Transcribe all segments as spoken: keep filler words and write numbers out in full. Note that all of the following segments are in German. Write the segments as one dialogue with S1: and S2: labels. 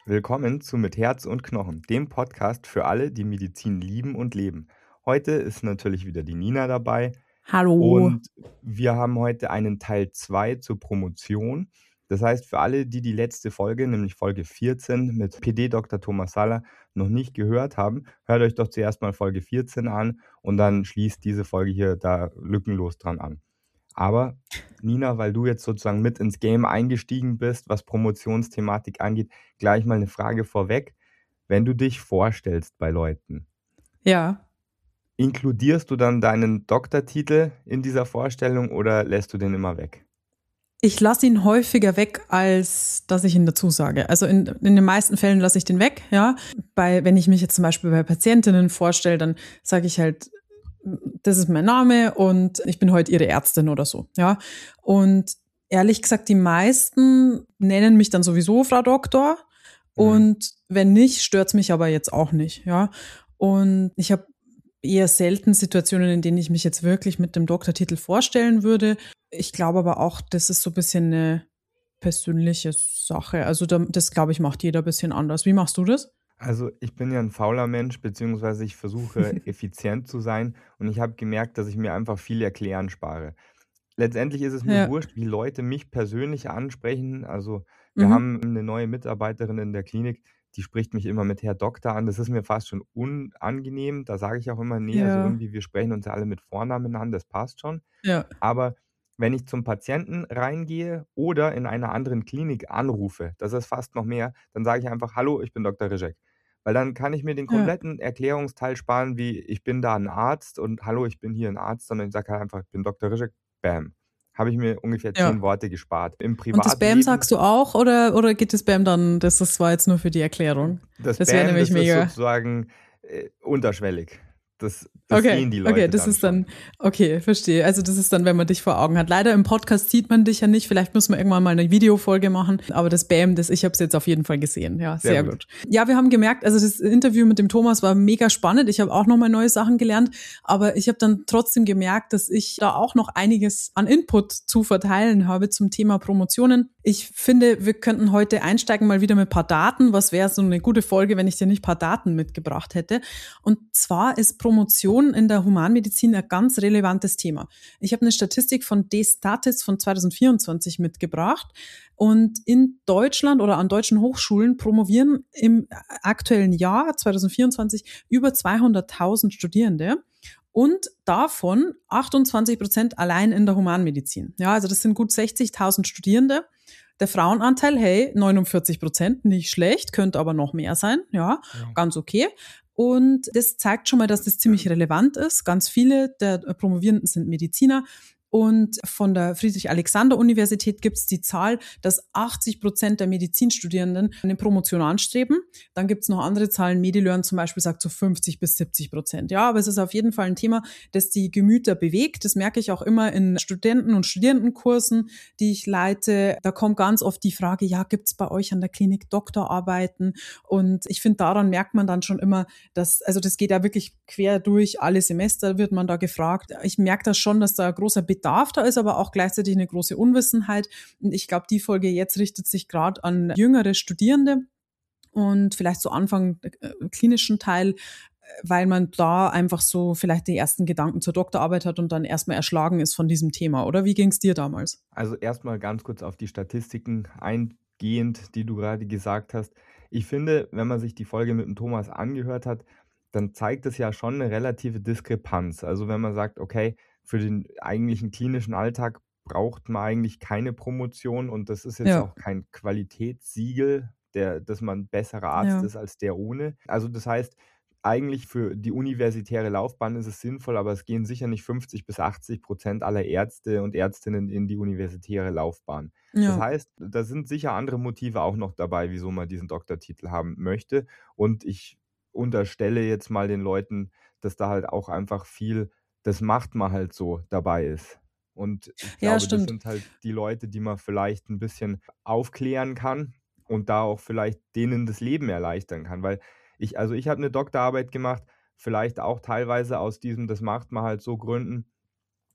S1: Willkommen zu Mit Herz und Knochen, dem Podcast für alle, die Medizin lieben und leben. Heute ist natürlich wieder die Nina dabei
S2: Hallo.
S1: und wir haben heute einen Teil zwei zur Promotion. Das heißt, für alle, die die letzte Folge, nämlich Folge vierzehn mit P D Doktor Thomas Saller, noch nicht gehört haben, hört euch doch zuerst mal Folge vierzehn an und dann schließt diese Folge hier da lückenlos dran an. Aber Nina, weil du jetzt sozusagen mit ins Game eingestiegen bist, was Promotionsthematik angeht, gleich mal eine Frage vorweg. Wenn du dich vorstellst bei Leuten,
S2: Ja,
S1: inkludierst du dann deinen Doktortitel in dieser Vorstellung oder lässt du den immer weg?
S2: ich lasse ihn häufiger weg, als dass ich ihn dazu sage. Also in, in den meisten Fällen lasse ich den weg, ja. Bei, wenn ich mich jetzt zum Beispiel bei Patientinnen vorstelle, dann sage ich halt, das ist mein Name und ich bin heute Ihre Ärztin oder so, ja. Und ehrlich gesagt, die meisten nennen mich dann sowieso Frau Doktor.
S1: Mhm.
S2: Und wenn nicht, stört's mich aber jetzt auch nicht, ja. Und ich habe eher selten Situationen, in denen ich mich jetzt wirklich mit dem Doktortitel vorstellen würde. Ich glaube aber auch, das ist so ein bisschen eine persönliche Sache. Also da, das, glaube ich, macht jeder ein bisschen anders. Wie machst du das?
S1: Also ich bin ja ein fauler Mensch, beziehungsweise ich versuche effizient zu sein und ich habe gemerkt, dass ich mir einfach viel Erklären spare. Letztendlich ist es mir
S2: Ja.
S1: wurscht, wie Leute mich persönlich ansprechen. Also, wir
S2: Mhm.
S1: haben eine neue Mitarbeiterin in der Klinik, die spricht mich immer mit Herr Doktor an. Das ist mir fast schon unangenehm. Da sage ich auch immer: „Ne, also
S2: Ja.
S1: irgendwie, wir sprechen uns ja alle mit Vornamen an, das passt schon.“
S2: Ja.
S1: Aber wenn ich zum Patienten reingehe oder in einer anderen Klinik anrufe, das ist fast noch mehr, dann sage ich einfach: „Hallo, ich bin Doktor Rizek.“ Weil dann kann ich mir den
S2: Ja.
S1: kompletten Erklärungsteil sparen, wie: „Ich bin da 'n Arzt und hallo, ich bin hier 'n Arzt“, sondern ich sage halt einfach: „Ich bin Doktor Rizek“, bam. Habe ich mir ungefähr zehn
S2: Ja.
S1: Worte gespart. Im
S2: Und das Bam
S1: Privatleben
S2: sagst du auch oder, oder geht das Bam dann, das, das war jetzt nur für die Erklärung?
S1: das
S2: Das wäre
S1: Bam,
S2: nämlich
S1: das ist
S2: mega.
S1: sozusagen, äh, unterschwellig. Das das
S2: Okay,
S1: sehen die
S2: okay,
S1: Leute
S2: das
S1: dann
S2: ist
S1: schon.
S2: dann, okay, verstehe. Also das ist dann, wenn man dich vor Augen hat. Leider im Podcast sieht man dich ja nicht. Vielleicht müssen wir irgendwann mal eine Videofolge machen. Aber das Bam, das, ich habe es jetzt auf jeden Fall gesehen. Ja,
S1: Sehr
S2: sehr
S1: gut.
S2: gut. Ja, wir haben gemerkt, also das Interview mit dem Thomas war mega spannend. Ich habe auch nochmal neue Sachen gelernt. Aber ich habe dann trotzdem gemerkt, dass ich da auch noch einiges an Input zu verteilen habe zum Thema Promotionen. Ich finde, wir könnten heute einsteigen mal wieder mit ein paar Daten. Was wäre so eine gute Folge, wenn ich dir nicht ein paar Daten mitgebracht hätte? Und zwar ist Promotion in der Humanmedizin ein ganz relevantes Thema. Ich habe eine Statistik von D-Statis von zwanzig vierundzwanzig mitgebracht. Und in Deutschland oder an deutschen Hochschulen promovieren im aktuellen Jahr zwanzig vierundzwanzig über zweihunderttausend Studierende. Und davon achtundzwanzig Prozent allein in der Humanmedizin. Ja, also das sind gut sechzigtausend Studierende. Der Frauenanteil, hey, neunundvierzig Prozent, nicht schlecht, könnte aber noch mehr sein, ja,
S1: Ja.
S2: ganz okay. Und das zeigt schon mal, dass das ziemlich relevant ist. Ganz viele der Promovierenden sind Mediziner. Und von der Friedrich-Alexander-Universität gibt es die Zahl, dass achtzig Prozent der Medizinstudierenden eine Promotion anstreben. Dann gibt es noch andere Zahlen. Medilern zum Beispiel sagt so fünfzig bis siebzig Prozent. Ja, aber es ist auf jeden Fall ein Thema, das die Gemüter bewegt. Das merke ich auch immer in Studenten- und Studierendenkursen, die ich leite. Da kommt ganz oft die Frage, ja, gibt es bei euch an der Klinik Doktorarbeiten? Und ich finde, daran merkt man dann schon immer, dass, also das geht ja wirklich quer durch alle Semester, wird man da gefragt. Ich merke das schon, dass da ein großer Bedarf da ist, aber auch gleichzeitig eine große Unwissenheit. Und ich glaube, die Folge jetzt richtet sich gerade an jüngere Studierende und vielleicht so Anfang äh, klinischen Teil, weil man da einfach so vielleicht die ersten Gedanken zur Doktorarbeit hat und dann erstmal erschlagen ist von diesem Thema. Oder wie ging es dir damals?
S1: Also erstmal ganz kurz auf die Statistiken eingehend, die du gerade gesagt hast. Ich finde, wenn man sich die Folge mit dem Thomas angehört hat, dann zeigt es ja schon eine relative Diskrepanz. Also, wenn man sagt: „Okay, für den eigentlichen klinischen Alltag braucht man eigentlich keine Promotion und das ist jetzt
S2: Ja,
S1: auch kein Qualitätssiegel, der dass man 'n besserer Arzt
S2: ja,
S1: ist als der ohne.“ Also, das heißt, eigentlich für die universitäre Laufbahn ist es sinnvoll, aber es gehen sicher nicht fünfzig bis achtzig Prozent aller Ärzte und Ärztinnen in die universitäre Laufbahn. Das
S2: ja.
S1: heißt, da sind sicher andere Motive auch noch dabei, wieso man diesen Doktortitel haben möchte. Und ich unterstelle jetzt mal den Leuten, dass da halt auch einfach viel „das macht man halt so“ dabei ist. Und ich
S2: Ja,
S1: glaube, das
S2: stimmt.
S1: sind halt die Leute, die man vielleicht 'n bisschen aufklären kann und da auch vielleicht denen das Leben erleichtern kann. Weil ich also, ich habe 'ne Doktorarbeit gemacht, vielleicht auch teilweise aus diesem „das macht man halt so“ Gründen.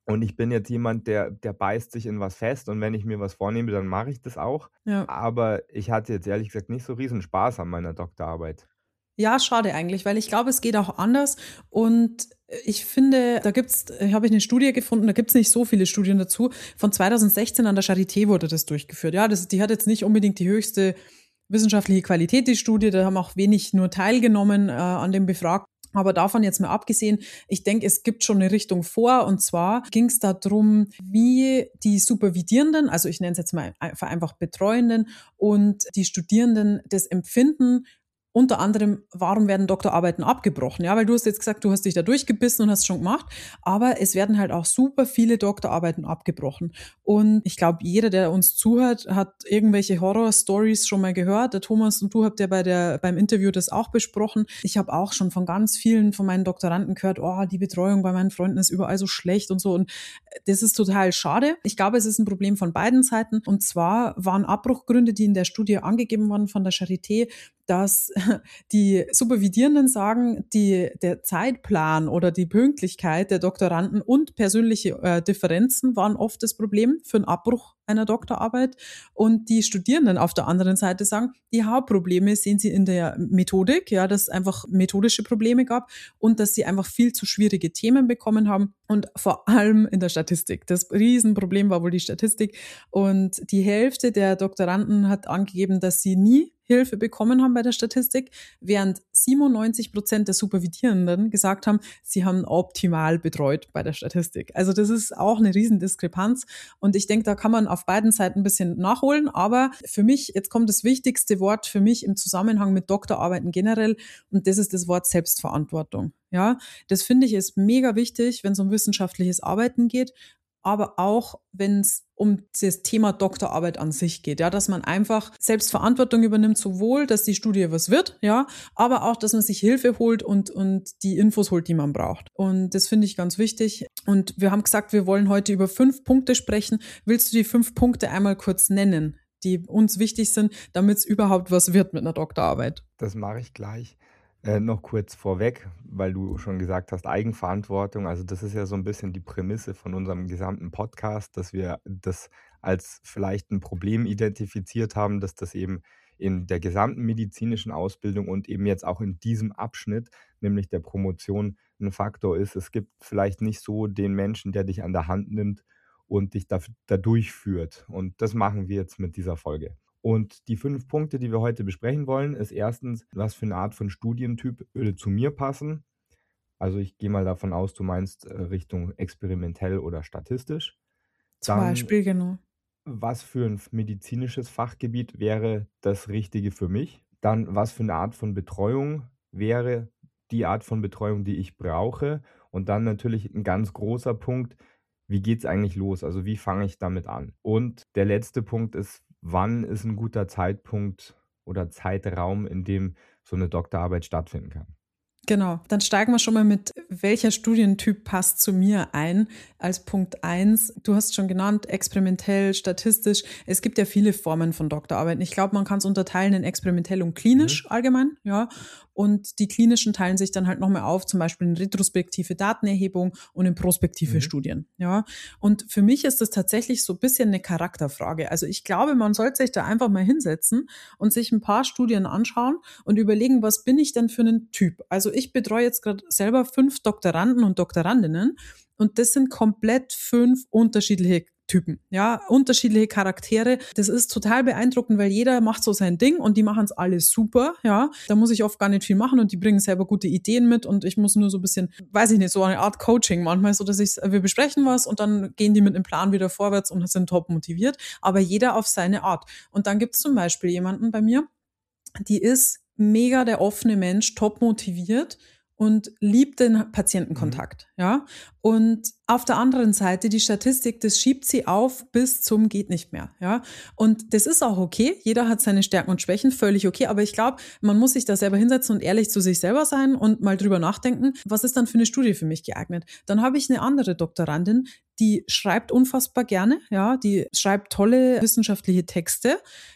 S1: Und ich bin jetzt jemand, der der beißt sich in was fest und wenn ich mir was vornehme, dann mache ich das auch.
S2: Ja.
S1: Aber ich hatte jetzt ehrlich gesagt nicht so riesen Spaß an meiner Doktorarbeit.
S2: Ja, schade eigentlich, weil ich glaube, es geht auch anders und ich finde, da gibt's äh, habe ich eine Studie gefunden, da gibt's nicht so viele Studien dazu. Von zweitausendsechzehn an der Charité wurde das durchgeführt. Ja, das die hat jetzt nicht unbedingt die höchste wissenschaftliche Qualität, die Studie, da haben auch wenig nur teilgenommen, äh, an dem Befrag. Aber davon jetzt mal abgesehen, ich denke, es gibt schon eine Richtung vor. Und zwar ging es darum, wie die Supervidierenden, also ich nenne es jetzt mal vereinfacht Betreuenden und die Studierenden das empfinden. Unter anderem, warum werden Doktorarbeiten abgebrochen? Ja, weil du hast jetzt gesagt, du hast dich da durchgebissen und hast es schon gemacht, aber es werden halt auch super viele Doktorarbeiten abgebrochen. Und ich glaube, jeder, der uns zuhört, hat irgendwelche Horror-Stories schon mal gehört. Der Thomas und du habt ja bei der, beim Interview das auch besprochen. Ich habe auch schon von ganz vielen von meinen Doktoranden gehört, oh, die Betreuung bei meinen Freunden ist überall so schlecht und so. Und das ist total schade. Ich glaube, es ist ein Problem von beiden Seiten. Und zwar waren Abbruchgründe, die in der Studie angegeben wurden von der Charité, dass die Supervidierenden sagen, die, der Zeitplan oder die Pünktlichkeit der Doktoranden und persönliche äh, Differenzen waren oft das Problem für einen Abbruch einer Doktorarbeit. Und die Studierenden auf der anderen Seite sagen, die Hauptprobleme sehen sie in der Methodik, ja, dass es einfach methodische Probleme gab und dass sie einfach viel zu schwierige Themen bekommen haben und vor allem in der Statistik. Das Riesenproblem war wohl die Statistik und die Hälfte der Doktoranden hat angegeben, dass sie nie Hilfe bekommen haben bei der Statistik, während siebenundneunzig Prozent der Supervidierenden gesagt haben, sie haben optimal betreut bei der Statistik. Also das ist auch eine Riesendiskrepanz und ich denke, da kann man auf beiden Seiten ein bisschen nachholen, aber für mich, jetzt kommt das wichtigste Wort für mich im Zusammenhang mit Doktorarbeiten generell und das ist das Wort Selbstverantwortung. Ja, das finde ich ist mega wichtig, wenn es um wissenschaftliches Arbeiten geht, aber auch, wenn es um das Thema Doktorarbeit an sich geht, ja, dass man einfach Selbstverantwortung übernimmt, sowohl, dass die Studie was wird, ja, aber auch, dass man sich Hilfe holt und, und die Infos holt, die man braucht. Und das finde ich ganz wichtig. Und wir haben gesagt, wir wollen heute über fünf Punkte sprechen. Willst du die fünf Punkte einmal kurz nennen, die uns wichtig sind, damit es überhaupt was wird mit einer Doktorarbeit?
S1: Das mache ich gleich. Äh, noch kurz vorweg, weil du schon gesagt hast, Eigenverantwortung. Also das ist ja so ein bisschen die Prämisse von unserem gesamten Podcast, dass wir das als vielleicht ein Problem identifiziert haben, dass das eben in der gesamten medizinischen Ausbildung und eben jetzt auch in diesem Abschnitt, nämlich der Promotion, ein Faktor ist. Es gibt vielleicht nicht so den Menschen, der dich an der Hand nimmt und dich da da durchführt. Und das machen wir jetzt mit dieser Folge. Und die fünf Punkte, die wir heute besprechen wollen, ist erstens, was für eine Art von Studientyp würde zu mir passen? Also, ich gehe mal davon aus, du meinst, äh, Richtung experimentell oder statistisch.
S2: Zum
S1: Dann,
S2: Beispiel, genau.
S1: was für ein medizinisches Fachgebiet wäre das Richtige für mich? Dann, was für eine Art von Betreuung wäre die Art von Betreuung, die ich brauche? Und dann natürlich ein ganz großer Punkt, wie geht's eigentlich los? Also, wie fange ich damit an? Und der letzte Punkt ist, wann ist ein guter Zeitpunkt oder Zeitraum, in dem so eine Doktorarbeit stattfinden kann?
S2: Genau, dann steigen wir schon mal mit, welcher Studientyp passt zu mir ein, als Punkt eins. Du hast schon genannt, experimentell, statistisch. Es gibt ja viele Formen von Doktorarbeiten. Ich glaube, man kann es unterteilen in experimentell und klinisch
S1: Mhm.
S2: allgemein, ja. Und die klinischen teilen sich dann halt nochmal auf, zum Beispiel in retrospektive Datenerhebung und in prospektive
S1: Mhm.
S2: Studien, ja. Und für mich ist das tatsächlich so ein bisschen eine Charakterfrage. Also ich glaube, man sollte sich da einfach mal hinsetzen und sich ein paar Studien anschauen und überlegen, was bin ich denn für einen Typ? Also ich betreue jetzt gerade selber fünf Doktoranden und Doktorandinnen und das sind komplett fünf unterschiedliche Typen, ja, unterschiedliche Charaktere. Das ist total beeindruckend, weil jeder macht so sein Ding und die machen es alle super, ja. Da muss ich oft gar nicht viel machen und die bringen selber gute Ideen mit und ich muss nur so ein bisschen, weiß ich nicht, so eine Art Coaching manchmal, so dass ich, wir besprechen was und dann gehen die mit einem Plan wieder vorwärts und sind top motiviert, aber jeder auf seine Art. Und dann gibt es zum Beispiel jemanden bei mir, die ist mega der offene Mensch, top motiviert und liebt den
S1: Mhm.
S2: Patientenkontakt, ja. Und auf der anderen Seite die Statistik, das schiebt sie auf bis zum geht nicht mehr, ja. Und das ist auch okay. Jeder hat seine Stärken und Schwächen, völlig okay. Aber ich glaube, man muss sich da selber hinsetzen und ehrlich zu sich selber sein und mal drüber nachdenken, was ist dann für eine Studie für mich geeignet? Dann habe ich eine andere Doktorandin, die schreibt unfassbar gerne, ja, die schreibt tolle wissenschaftliche Texte,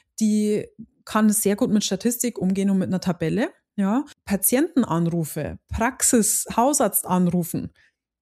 S2: die kann sehr gut mit Statistik umgehen und mit einer Tabelle, ja. Patientenanrufe, Praxis, Hausarzt anrufen,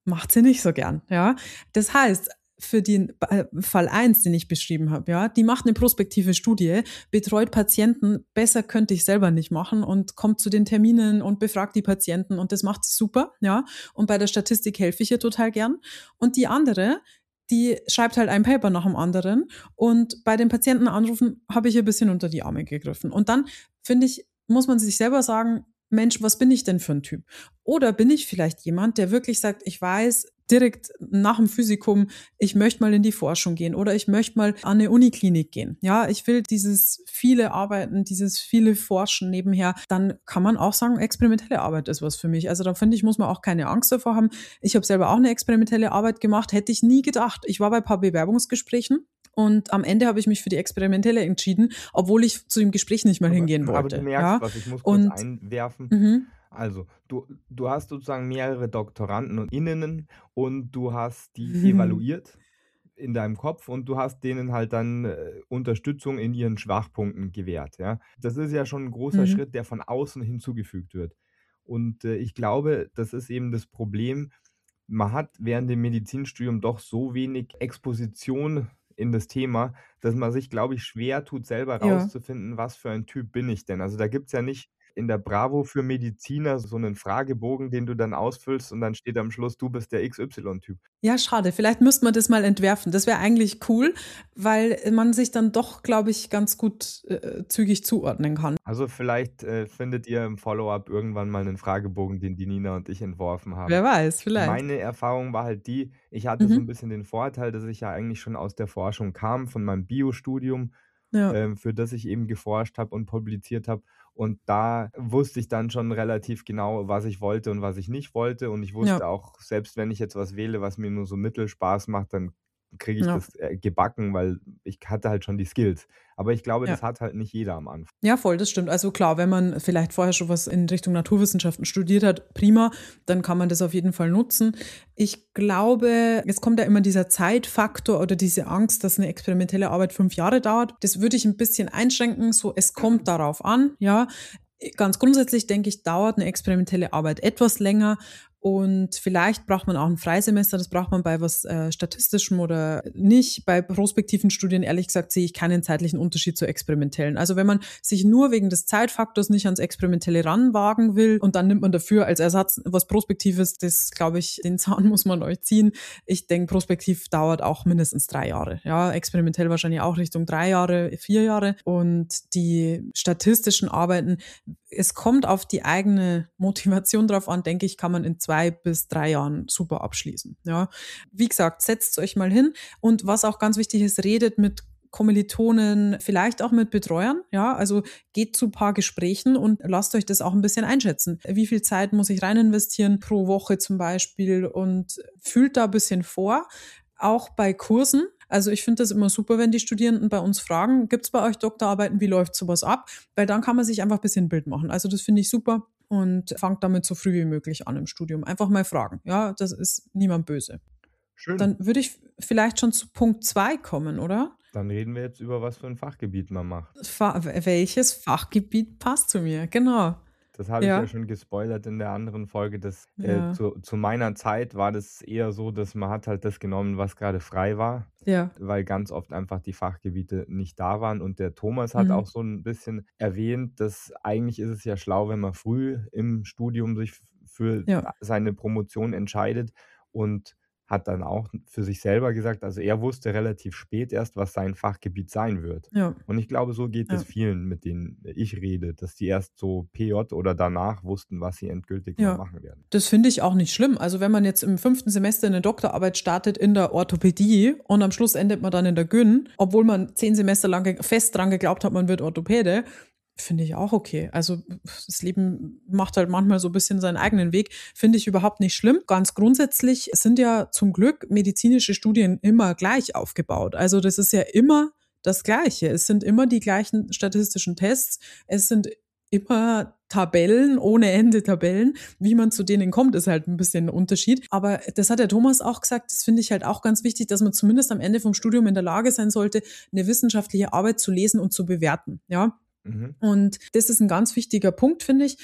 S2: macht sie nicht so gern, ja. Das heißt, für den Fall eins, den ich beschrieben habe, ja, die macht eine prospektive Studie, betreut Patienten, besser könnte ich selber nicht machen und kommt zu den Terminen und befragt die Patienten und das macht sie super, ja. Und bei der Statistik helfe ich ihr total gern. Und die andere, die schreibt halt ein Paper nach dem anderen und bei den Patienten anrufen, habe ich ihr ein bisschen unter die Arme gegriffen. Und dann, finde ich, muss man sich selber sagen, Mensch, was bin ich denn für ein Typ? Oder bin ich vielleicht jemand, der wirklich sagt, ich weiß direkt nach dem Physikum, ich möchte mal in die Forschung gehen oder ich möchte mal an eine Uniklinik gehen. Ja, ich will dieses viele Arbeiten, dieses viele Forschen nebenher. Dann kann man auch sagen, experimentelle Arbeit ist was für mich. Also da finde ich, muss man auch keine Angst davor haben. Ich habe selber auch eine experimentelle Arbeit gemacht, hätte ich nie gedacht. Ich war bei ein paar Bewerbungsgesprächen. Und am Ende habe ich mich für die experimentelle entschieden, obwohl ich zu dem Gespräch nicht mal
S1: Aber,
S2: hingehen wollte.
S1: aber du merkst
S2: ja?
S1: was, ich muss kurz
S2: Und
S1: einwerfen.
S2: mhm.
S1: Also, du, du hast sozusagen mehrere Doktoranden und Innen und du hast die
S2: Mhm.
S1: evaluiert in deinem Kopf und du hast denen halt dann äh, Unterstützung in ihren Schwachpunkten gewährt. Ja? Das ist ja schon ein großer
S2: Mhm.
S1: Schritt, der von außen hinzugefügt wird. Und äh, ich glaube, das ist eben das Problem. Man hat während dem Medizinstudium doch so wenig Exposition in das Thema, dass man sich, glaube ich, schwer tut, selber
S2: Ja.
S1: rauszufinden, was für ein Typ bin ich denn. Also da gibt's ja nicht in der Bravo für Mediziner so einen Fragebogen, den du dann ausfüllst und dann steht am Schluss, du bist der X Y-Typ.
S2: Ja, schade. Vielleicht müsste man das mal entwerfen. Das wäre eigentlich cool, weil man sich dann doch, glaube ich, ganz gut äh, zügig zuordnen kann.
S1: Also vielleicht äh, findet ihr im Follow-up irgendwann mal einen Fragebogen, den die Nina und ich entworfen haben.
S2: Wer weiß, vielleicht.
S1: Meine Erfahrung war halt die, ich hatte so ein
S2: Mhm.
S1: bisschen den Vorteil, dass ich ja eigentlich schon aus der Forschung kam, von meinem Biostudium,
S2: Ja,
S1: ähm, für das ich eben geforscht habe und publiziert habe. Und da wusste ich dann schon relativ genau, was ich wollte und was ich nicht wollte. Und ich wusste
S2: ja,
S1: auch, selbst wenn ich jetzt was wähle, was mir nur so mittel Spaß macht, dann kriege ich
S2: ja,
S1: das, äh, gebacken, weil ich hatte halt schon die Skills. Aber ich glaube,
S2: ja.
S1: das hat halt nicht jeder am Anfang.
S2: Ja, voll, das stimmt. Also klar, wenn man vielleicht vorher schon was in Richtung Naturwissenschaften studiert hat, prima, dann kann man das auf jeden Fall nutzen. Ich glaube, es kommt ja immer dieser Zeitfaktor oder diese Angst, dass eine experimentelle Arbeit fünf Jahre dauert. Das würde ich ein bisschen einschränken, so es kommt darauf an, ja. Ganz grundsätzlich denke ich, dauert eine experimentelle Arbeit etwas länger und vielleicht braucht man auch ein Freisemester, das braucht man bei was äh, Statistischem oder nicht. Bei prospektiven Studien, ehrlich gesagt, sehe ich keinen zeitlichen Unterschied zur experimentellen. Also wenn man sich nur wegen des Zeitfaktors nicht ans Experimentelle ranwagen will und dann nimmt man dafür als Ersatz was Prospektives, das glaube ich, den Zahn muss man euch ziehen. Ich denke, prospektiv dauert auch mindestens drei Jahre. Ja, experimentell wahrscheinlich auch Richtung drei Jahre, vier Jahre. Und die statistischen Arbeiten, es kommt auf die eigene Motivation drauf an, denke ich, kann man in zwei bis drei Jahren super abschließen. Ja, wie gesagt, setzt euch mal hin und was auch ganz wichtig ist, redet mit Kommilitonen, vielleicht auch mit Betreuern, ja, also geht zu ein paar Gesprächen und lasst euch das auch ein bisschen einschätzen. Wie viel Zeit muss ich rein investieren pro Woche zum Beispiel und fühlt da ein bisschen vor, auch bei Kursen. Also ich finde das immer super, wenn die Studierenden bei uns fragen, gibt es bei euch Doktorarbeiten, wie läuft sowas ab? Weil dann kann man sich einfach ein bisschen ein Bild machen. Also das finde ich super und fangt damit so früh wie möglich an im Studium. Einfach mal fragen. Ja, das ist niemand böse.
S1: Schön.
S2: Dann würde ich vielleicht schon zu Punkt zwei kommen, oder?
S1: Dann reden wir jetzt über, was für ein Fachgebiet man macht.
S2: Fa welches Fachgebiet passt zu mir? Genau.
S1: Das habe ich ja
S2: Ja,
S1: schon gespoilert in der anderen Folge, dass, äh,
S2: ja,
S1: zu zu meiner Zeit war das eher so, dass man hat halt das genommen, was gerade frei war,
S2: ja.
S1: weil ganz oft einfach die Fachgebiete nicht da waren. Und der Thomas hat
S2: Mhm.
S1: auch so ein bisschen erwähnt, dass eigentlich ist es ja schlau, wenn man früh im Studium sich f für
S2: Ja,
S1: seine Promotion entscheidet und hat dann auch für sich selber gesagt, also er wusste relativ spät erst, was sein Fachgebiet sein wird.
S2: ja,
S1: Und ich glaube, so geht es
S2: ja,
S1: vielen, mit denen ich rede, dass die erst so P J oder danach wussten, was sie endgültig mal
S2: ja.
S1: machen werden.
S2: Das finde ich auch nicht schlimm. Also wenn man jetzt im fünften Semester eine Doktorarbeit startet in der Orthopädie und am Schluss endet man dann in der Gyn, obwohl man zehn Semester lang ge- fest dran geglaubt hat, man wird Orthopäde, finde ich auch okay. Also das Leben macht halt manchmal so ein bisschen seinen eigenen Weg. Finde ich überhaupt nicht schlimm. Ganz grundsätzlich sind ja zum Glück medizinische Studien immer gleich aufgebaut. Also das ist ja immer das Gleiche. Es sind immer die gleichen statistischen Tests. Es sind immer Tabellen, ohne Ende Tabellen. Wie man zu denen kommt, ist halt ein bisschen ein Unterschied. Aber das hat der Thomas auch gesagt, das finde ich halt auch ganz wichtig, dass man zumindest am Ende vom Studium in der Lage sein sollte, eine wissenschaftliche Arbeit zu lesen und zu bewerten. Ja,
S1: Mhm.
S2: und das ist ein ganz wichtiger Punkt, finde ich.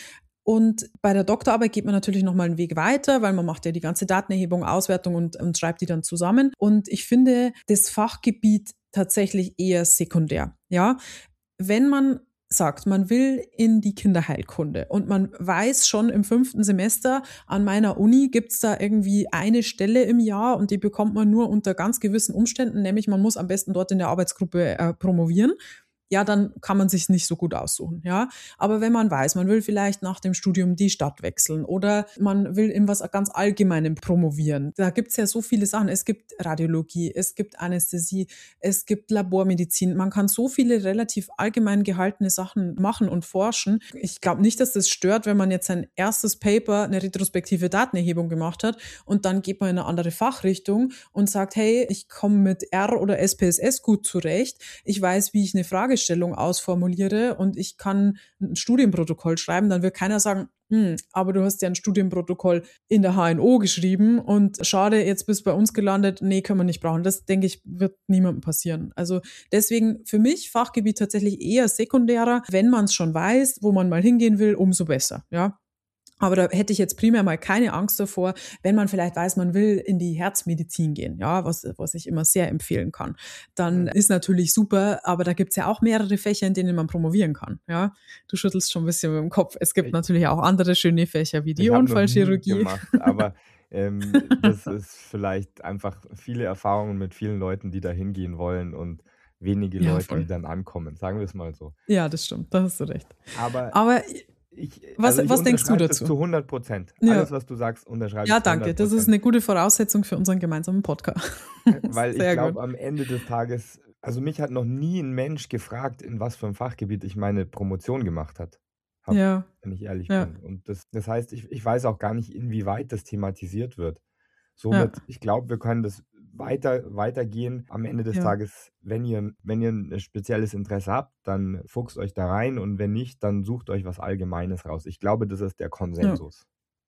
S2: Und bei der Doktorarbeit geht man natürlich nochmal einen Weg weiter, weil man macht ja die ganze Datenerhebung, Auswertung und, und schreibt die dann zusammen. Und ich finde das Fachgebiet tatsächlich eher sekundär. Ja, wenn man sagt, man will in die Kinderheilkunde und man weiß schon im fünften Semester, an meiner Uni gibt's da irgendwie eine Stelle im Jahr und die bekommt man nur unter ganz gewissen Umständen, nämlich man muss am besten dort in der Arbeitsgruppe äh, promovieren. Ja, dann kann man sich's nicht so gut aussuchen, ja. Aber wenn man weiß, man will vielleicht nach dem Studium die Stadt wechseln oder man will in was ganz Allgemeinem promovieren, da gibt's ja so viele Sachen. Es gibt Radiologie, es gibt Anästhesie, es gibt Labormedizin. Man kann so viele relativ allgemein gehaltene Sachen machen und forschen. Ich glaube nicht, dass das stört, wenn man jetzt sein erstes Paper, eine retrospektive Datenerhebung gemacht hat und dann geht man in eine andere Fachrichtung und sagt, hey, ich komme mit R oder S P S S gut zurecht. Ich weiß, wie ich eine Frage Stellung ausformuliere und ich kann ein Studienprotokoll schreiben, dann wird keiner sagen, hm, aber du hast ja ein Studienprotokoll in der H N O geschrieben und schade, jetzt bist du bei uns gelandet, nee, können wir nicht brauchen. Das, denke ich, wird niemandem passieren. Also deswegen für mich Fachgebiet tatsächlich eher sekundärer. Wenn man es schon weiß, wo man mal hingehen will, umso besser, ja. Aber da hätte ich jetzt primär mal keine Angst davor, wenn man vielleicht weiß, man will in die Herzmedizin gehen, ja, was, was ich immer sehr empfehlen kann. Dann ist natürlich super, aber da gibt's ja auch mehrere Fächer, in denen man promovieren kann, ja. Du schüttelst schon ein bisschen mit dem Kopf. Es gibt
S1: Ich,
S2: natürlich auch andere schöne Fächer wie die
S1: ich habe noch nie
S2: Unfallchirurgie.
S1: gemacht, aber ähm, das ist vielleicht einfach viele Erfahrungen mit vielen Leuten, die da hingehen wollen und wenige
S2: Ja,
S1: Leute, die
S2: voll.
S1: dann ankommen. Sagen wir es mal so.
S2: Ja, das stimmt, da hast du recht.
S1: Aber
S2: Aber
S1: ich,
S2: was,
S1: also ich
S2: was denkst du
S1: unterschreibe das
S2: dazu?
S1: zu hundert Prozent. Alles,
S2: Ja,
S1: was du sagst, unterschreibe ich
S2: ja,
S1: zu
S2: danke.
S1: hundert
S2: Das ist
S1: Prozent.
S2: eine gute Voraussetzung für unseren gemeinsamen Podcast.
S1: Weil ich
S2: Sehr gut.
S1: glaube, am Ende des Tages, also mich hat noch nie ein Mensch gefragt, in was für einem Fachgebiet ich meine Promotion gemacht hat, habe,
S2: Ja,
S1: wenn ich ehrlich
S2: ja,
S1: bin. Und das, das heißt, ich, ich weiß auch gar nicht, inwieweit das thematisiert wird.
S2: ja,
S1: Somit, ich glaube, wir können das weiter weitergehen. Am Ende des
S2: ja.
S1: Tages, wenn ihr, wenn ihr ein spezielles Interesse habt, dann fuchst euch da rein und wenn nicht, dann sucht euch was Allgemeines raus. Ich glaube, das ist der
S2: Ja.
S1: Konsensus.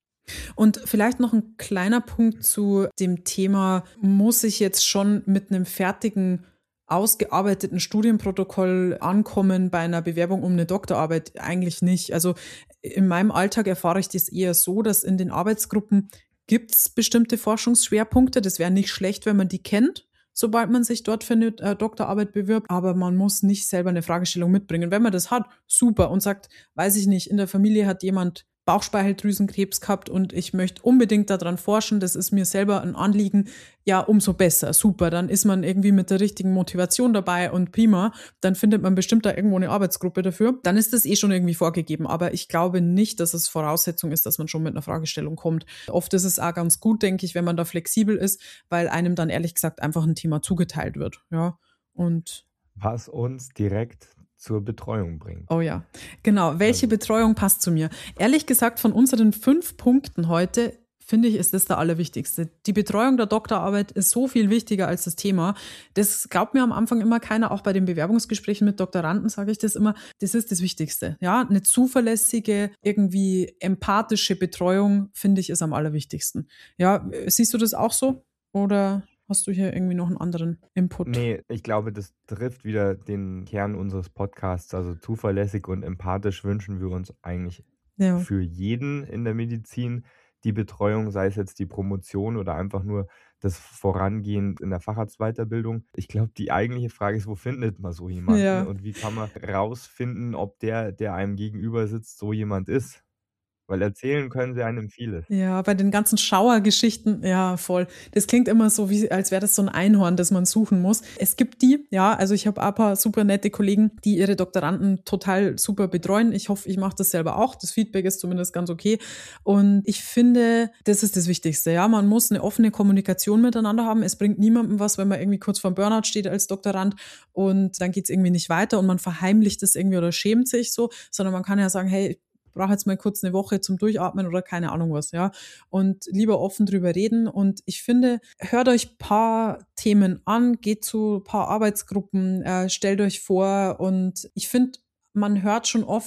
S2: Und vielleicht noch ein kleiner Punkt zu dem Thema, muss ich jetzt schon mit einem fertigen, ausgearbeiteten Studienprotokoll ankommen bei einer Bewerbung um eine Doktorarbeit? Eigentlich nicht. Also in meinem Alltag erfahre ich das eher so, dass in den Arbeitsgruppen gibt es bestimmte Forschungsschwerpunkte. Das wäre nicht schlecht, wenn man die kennt, sobald man sich dort für eine äh, Doktorarbeit bewirbt. Aber man muss nicht selber eine Fragestellung mitbringen. Wenn man das hat, super. Und sagt, weiß ich nicht, in der Familie hat jemand Bauchspeicheldrüsenkrebs gehabt und ich möchte unbedingt daran forschen, das ist mir selber ein Anliegen, ja, umso besser, super, dann ist man irgendwie mit der richtigen Motivation dabei und prima, dann findet man bestimmt da irgendwo eine Arbeitsgruppe dafür, dann ist das eh schon irgendwie vorgegeben, aber ich glaube nicht, dass es Voraussetzung ist, dass man schon mit einer Fragestellung kommt. Oft ist es auch ganz gut, denke ich, wenn man da flexibel ist, weil einem dann ehrlich gesagt einfach ein Thema zugeteilt wird, ja, und
S1: Was uns direkt zur Betreuung bringt.
S2: oh ja, genau. Welche
S1: Also,
S2: Betreuung passt zu mir? Ehrlich gesagt, von unseren fünf Punkten heute, finde ich, ist das der allerwichtigste. Die Betreuung der Doktorarbeit ist so viel wichtiger als das Thema. Das glaubt mir am Anfang immer keiner, auch bei den Bewerbungsgesprächen mit Doktoranden sage ich das immer. Das ist das Wichtigste. Ja, eine zuverlässige, irgendwie empathische Betreuung, finde ich, ist am allerwichtigsten. Ja, siehst du das auch so? Oder hast du hier irgendwie noch einen anderen Input?
S1: nee, ich glaube, das trifft wieder den Kern unseres Podcasts. Also zuverlässig und empathisch wünschen wir uns eigentlich
S2: Ja,
S1: für jeden in der Medizin die Betreuung, sei es jetzt die Promotion oder einfach nur das Vorangehen in der Facharztweiterbildung. Ich glaube, die eigentliche Frage ist, wo findet man so jemanden
S2: ja.
S1: und wie kann man rausfinden, ob der, der einem gegenüber sitzt, so jemand ist? Weil erzählen können sie einem vieles.
S2: Ja, bei den ganzen Schauergeschichten, ja, voll. Das klingt immer so, wie als wäre das so ein Einhorn, das man suchen muss. Es gibt die, ja, also ich habe ein paar super nette Kollegen, die ihre Doktoranden total super betreuen. Ich hoffe, ich mache das selber auch. Das Feedback ist zumindest ganz okay. Und ich finde, das ist das Wichtigste, ja. Man muss eine offene Kommunikation miteinander haben. Es bringt niemandem was, wenn man irgendwie kurz vor dem Burnout steht als Doktorand und dann geht's irgendwie nicht weiter und man verheimlicht es irgendwie oder schämt sich so, sondern man kann ja sagen, hey, brauche jetzt mal kurz eine Woche zum Durchatmen oder keine Ahnung was, ja. Und lieber offen drüber reden. Und ich finde, hört euch paar Themen an, geht zu paar Arbeitsgruppen, äh, stellt euch vor. Und ich finde, man hört schon oft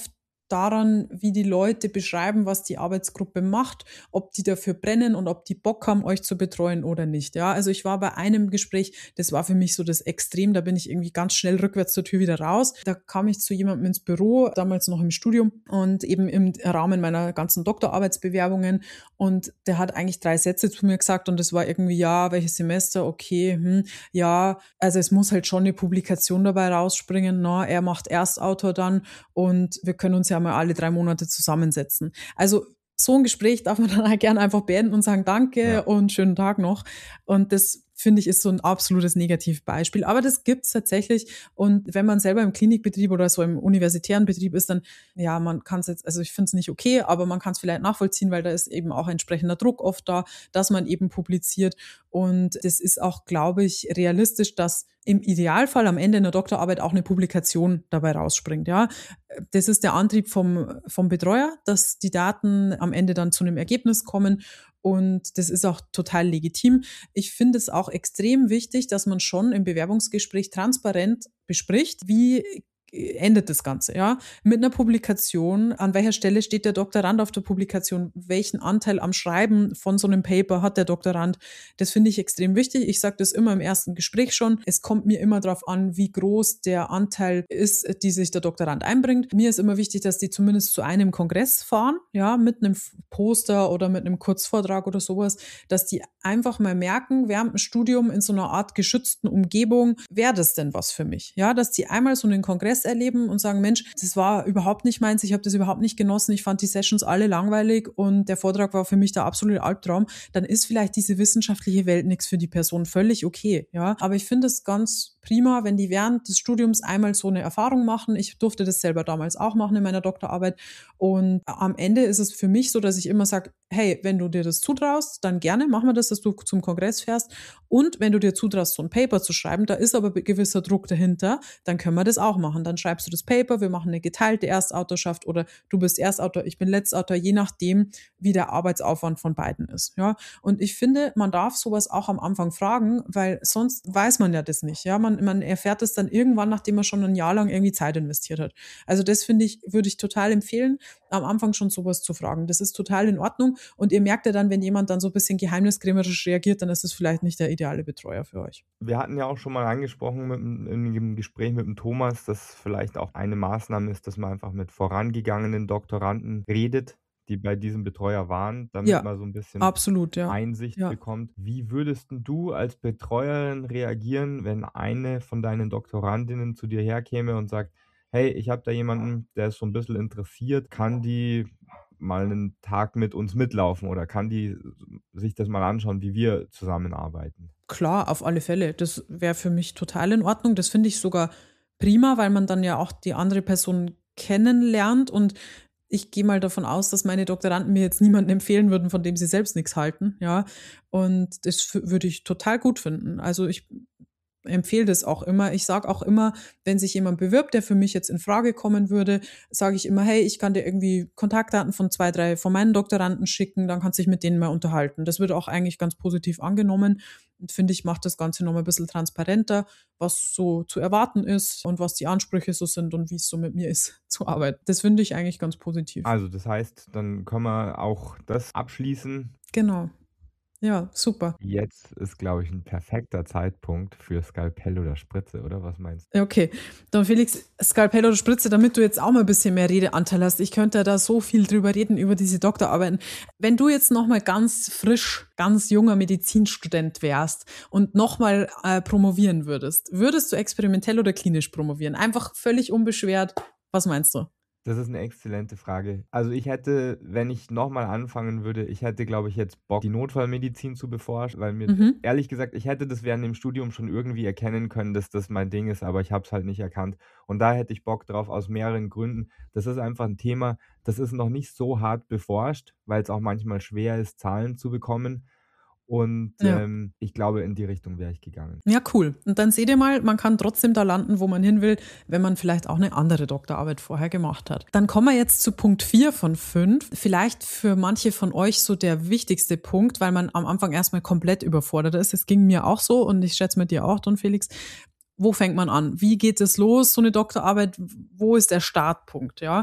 S2: daran, wie die Leute beschreiben, was die Arbeitsgruppe macht, ob die dafür brennen und ob die Bock haben, euch zu betreuen oder nicht. Ja, also ich war bei einem Gespräch, das war für mich so das Extrem, da bin ich irgendwie ganz schnell rückwärts zur Tür wieder raus. Da kam ich zu jemandem ins Büro, damals noch im Studium und eben im Rahmen meiner ganzen Doktorarbeitsbewerbungen, und der hat eigentlich drei Sätze zu mir gesagt und das war irgendwie, ja, welches Semester, okay, hm, ja, also es muss halt schon eine Publikation dabei rausspringen, na, er macht Erstautor dann und wir können uns ja mal alle drei Monate zusammensetzen. Also so ein Gespräch darf man dann halt gerne einfach beenden und sagen Danke
S1: Ja.
S2: und schönen Tag noch. Und das finde ich ist so ein absolutes Negativbeispiel. Aber das gibt's tatsächlich. Und wenn man selber im Klinikbetrieb oder so im universitären Betrieb ist, dann, ja, man kann es jetzt, also ich finde es nicht okay, aber man kann es vielleicht nachvollziehen, weil da ist eben auch entsprechender Druck oft da, dass man eben publiziert. Und das ist auch, glaube ich, realistisch, dass im Idealfall am Ende einer Doktorarbeit auch eine Publikation dabei rausspringt. Ja, das ist der Antrieb vom, vom Betreuer, dass die Daten am Ende dann zu einem Ergebnis kommen. Und das ist auch total legitim. Ich finde es auch extrem wichtig, dass man schon im Bewerbungsgespräch transparent bespricht, wie endet das Ganze, ja, mit einer Publikation. An welcher Stelle steht der Doktorand auf der Publikation? Welchen Anteil am Schreiben von so einem Paper hat der Doktorand? Das finde ich extrem wichtig. Ich sage das immer im ersten Gespräch schon. Es kommt mir immer darauf an, wie groß der Anteil ist, die sich der Doktorand einbringt. Mir ist immer wichtig, dass die zumindest zu einem Kongress fahren, ja, mit einem Poster oder mit einem Kurzvortrag oder sowas, dass die einfach mal merken, während dem Studium in so einer Art geschützten Umgebung, wäre das denn was für mich? Ja, dass die einmal so einen Kongress erleben und sagen, Mensch, das war überhaupt nicht meins, ich habe das überhaupt nicht genossen, ich fand die Sessions alle langweilig und der Vortrag war für mich der absolute Albtraum, dann ist vielleicht diese wissenschaftliche Welt nichts für die Person, völlig okay, ja. Aber ich finde es ganz prima, wenn die während des Studiums einmal so eine Erfahrung machen. Ich durfte das selber damals auch machen in meiner Doktorarbeit und am Ende ist es für mich so, dass ich immer sage, hey, wenn du dir das zutraust, dann gerne, machen wir das, dass du zum Kongress fährst, und wenn du dir zutraust, so ein Paper zu schreiben, da ist aber gewisser Druck dahinter, dann können wir das auch machen. Dann schreibst du das Paper, wir machen eine geteilte Erstautorschaft oder du bist Erstautor, ich bin Letztautor, je nachdem, wie der Arbeitsaufwand von beiden ist. Ja, und ich finde, man darf sowas auch am Anfang fragen, weil sonst weiß man ja das nicht. Ja, man, man erfährt es dann irgendwann, nachdem man schon ein Jahr lang irgendwie Zeit investiert hat. Also das finde ich, würde ich total empfehlen, am Anfang schon sowas zu fragen. Das ist total in Ordnung und ihr merkt ja dann, wenn jemand dann so ein bisschen geheimniskrämerisch reagiert, dann ist es vielleicht nicht der ideale Betreuer für euch.
S1: Wir hatten ja auch schon mal angesprochen mit, dem- in dem Gespräch mit dem Thomas, dass vielleicht auch eine Maßnahme ist, dass man einfach mit vorangegangenen Doktoranden redet, die bei diesem Betreuer waren, damit
S2: Ja,
S1: man so ein bisschen
S2: absolut, ja.
S1: Einsicht
S2: Ja.
S1: bekommt. Wie würdest denn du als Betreuerin reagieren, wenn eine von deinen Doktorandinnen zu dir herkäme und sagt, hey, ich habe da jemanden, der ist so ein bisschen interessiert, kann die mal einen Tag mit uns mitlaufen oder kann die sich das mal anschauen, wie wir zusammenarbeiten?
S2: Klar, auf alle Fälle. Das wäre für mich total in Ordnung. Das finde ich sogar prima, weil man dann ja auch die andere Person kennenlernt. Und ich gehe mal davon aus, dass meine Doktoranden mir jetzt niemanden empfehlen würden, von dem sie selbst nichts halten. Ja, und das f- würde ich total gut finden. Also ich empfehle das auch immer. Ich sage auch immer, wenn sich jemand bewirbt, der für mich jetzt in Frage kommen würde, sage ich immer, hey, ich kann dir irgendwie Kontaktdaten von zwei, drei von meinen Doktoranden schicken, dann kannst du dich mit denen mal unterhalten. Das wird auch eigentlich ganz positiv angenommen und finde ich, macht das Ganze nochmal ein bisschen transparenter, was so zu erwarten ist und was die Ansprüche so sind und wie es so mit mir ist zu arbeiten. Das finde ich eigentlich ganz positiv.
S1: Also, das heißt, dann können wir auch das abschließen.
S2: Genau. Ja, super.
S1: Jetzt ist, glaube ich, ein perfekter Zeitpunkt für Skalpell oder Spritze, oder was meinst du?
S2: Ja, okay. Dann Felix, Skalpell oder Spritze, damit du jetzt auch mal ein bisschen mehr Redeanteil hast. Ich könnte da so viel drüber reden, über diese Doktorarbeiten. Wenn du jetzt nochmal ganz frisch, ganz junger Medizinstudent wärst und nochmal äh, promovieren würdest, würdest du experimentell oder klinisch promovieren? Einfach völlig unbeschwert. Was meinst du?
S1: Das ist eine exzellente Frage. Also, ich hätte, wenn ich noch mal anfangen würde, ich hätte, glaube ich, jetzt Bock, die Notfallmedizin zu beforschen, weil mir
S2: Mhm.
S1: ehrlich gesagt, ich hätte das während dem Studium schon irgendwie erkennen können, dass das mein Ding ist, aber ich habe es halt nicht erkannt. Und da hätte ich Bock drauf aus mehreren Gründen. Das ist einfach ein Thema, das ist noch nicht so hart beforscht, weil es auch manchmal schwer ist, Zahlen zu bekommen. Und,
S2: Ja.
S1: ähm, ich glaube, in die Richtung wäre ich gegangen.
S2: Ja, cool. Und dann seht ihr mal, man kann trotzdem da landen, wo man hin will, wenn man vielleicht auch eine andere Doktorarbeit vorher gemacht hat. Dann kommen wir jetzt zu Punkt vier von fünf. Vielleicht für manche von euch so der wichtigste Punkt, weil man am Anfang erstmal komplett überfordert ist. Es ging mir auch so und ich schätze mit dir auch, Don Felix. Wo fängt man an? Wie geht es los, so eine Doktorarbeit? Wo ist der Startpunkt? Ja.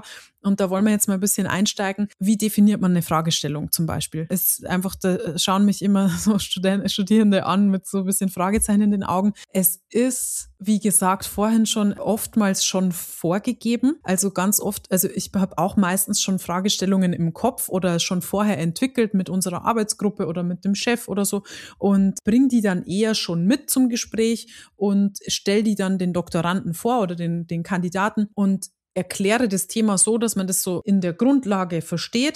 S2: Und da wollen wir jetzt mal ein bisschen einsteigen. Wie definiert man eine Fragestellung zum Beispiel? Es ist einfach, da schauen mich immer so Studenten, Studierende an mit so ein bisschen Fragezeichen in den Augen. Es ist, wie gesagt, vorhin schon oftmals schon vorgegeben. Also ganz oft, also ich habe auch meistens schon Fragestellungen im Kopf oder schon vorher entwickelt mit unserer Arbeitsgruppe oder mit dem Chef oder so und bringe die dann eher schon mit zum Gespräch und stelle die dann den Doktoranden vor oder den, den Kandidaten und erkläre das Thema so, dass man das so in der Grundlage versteht.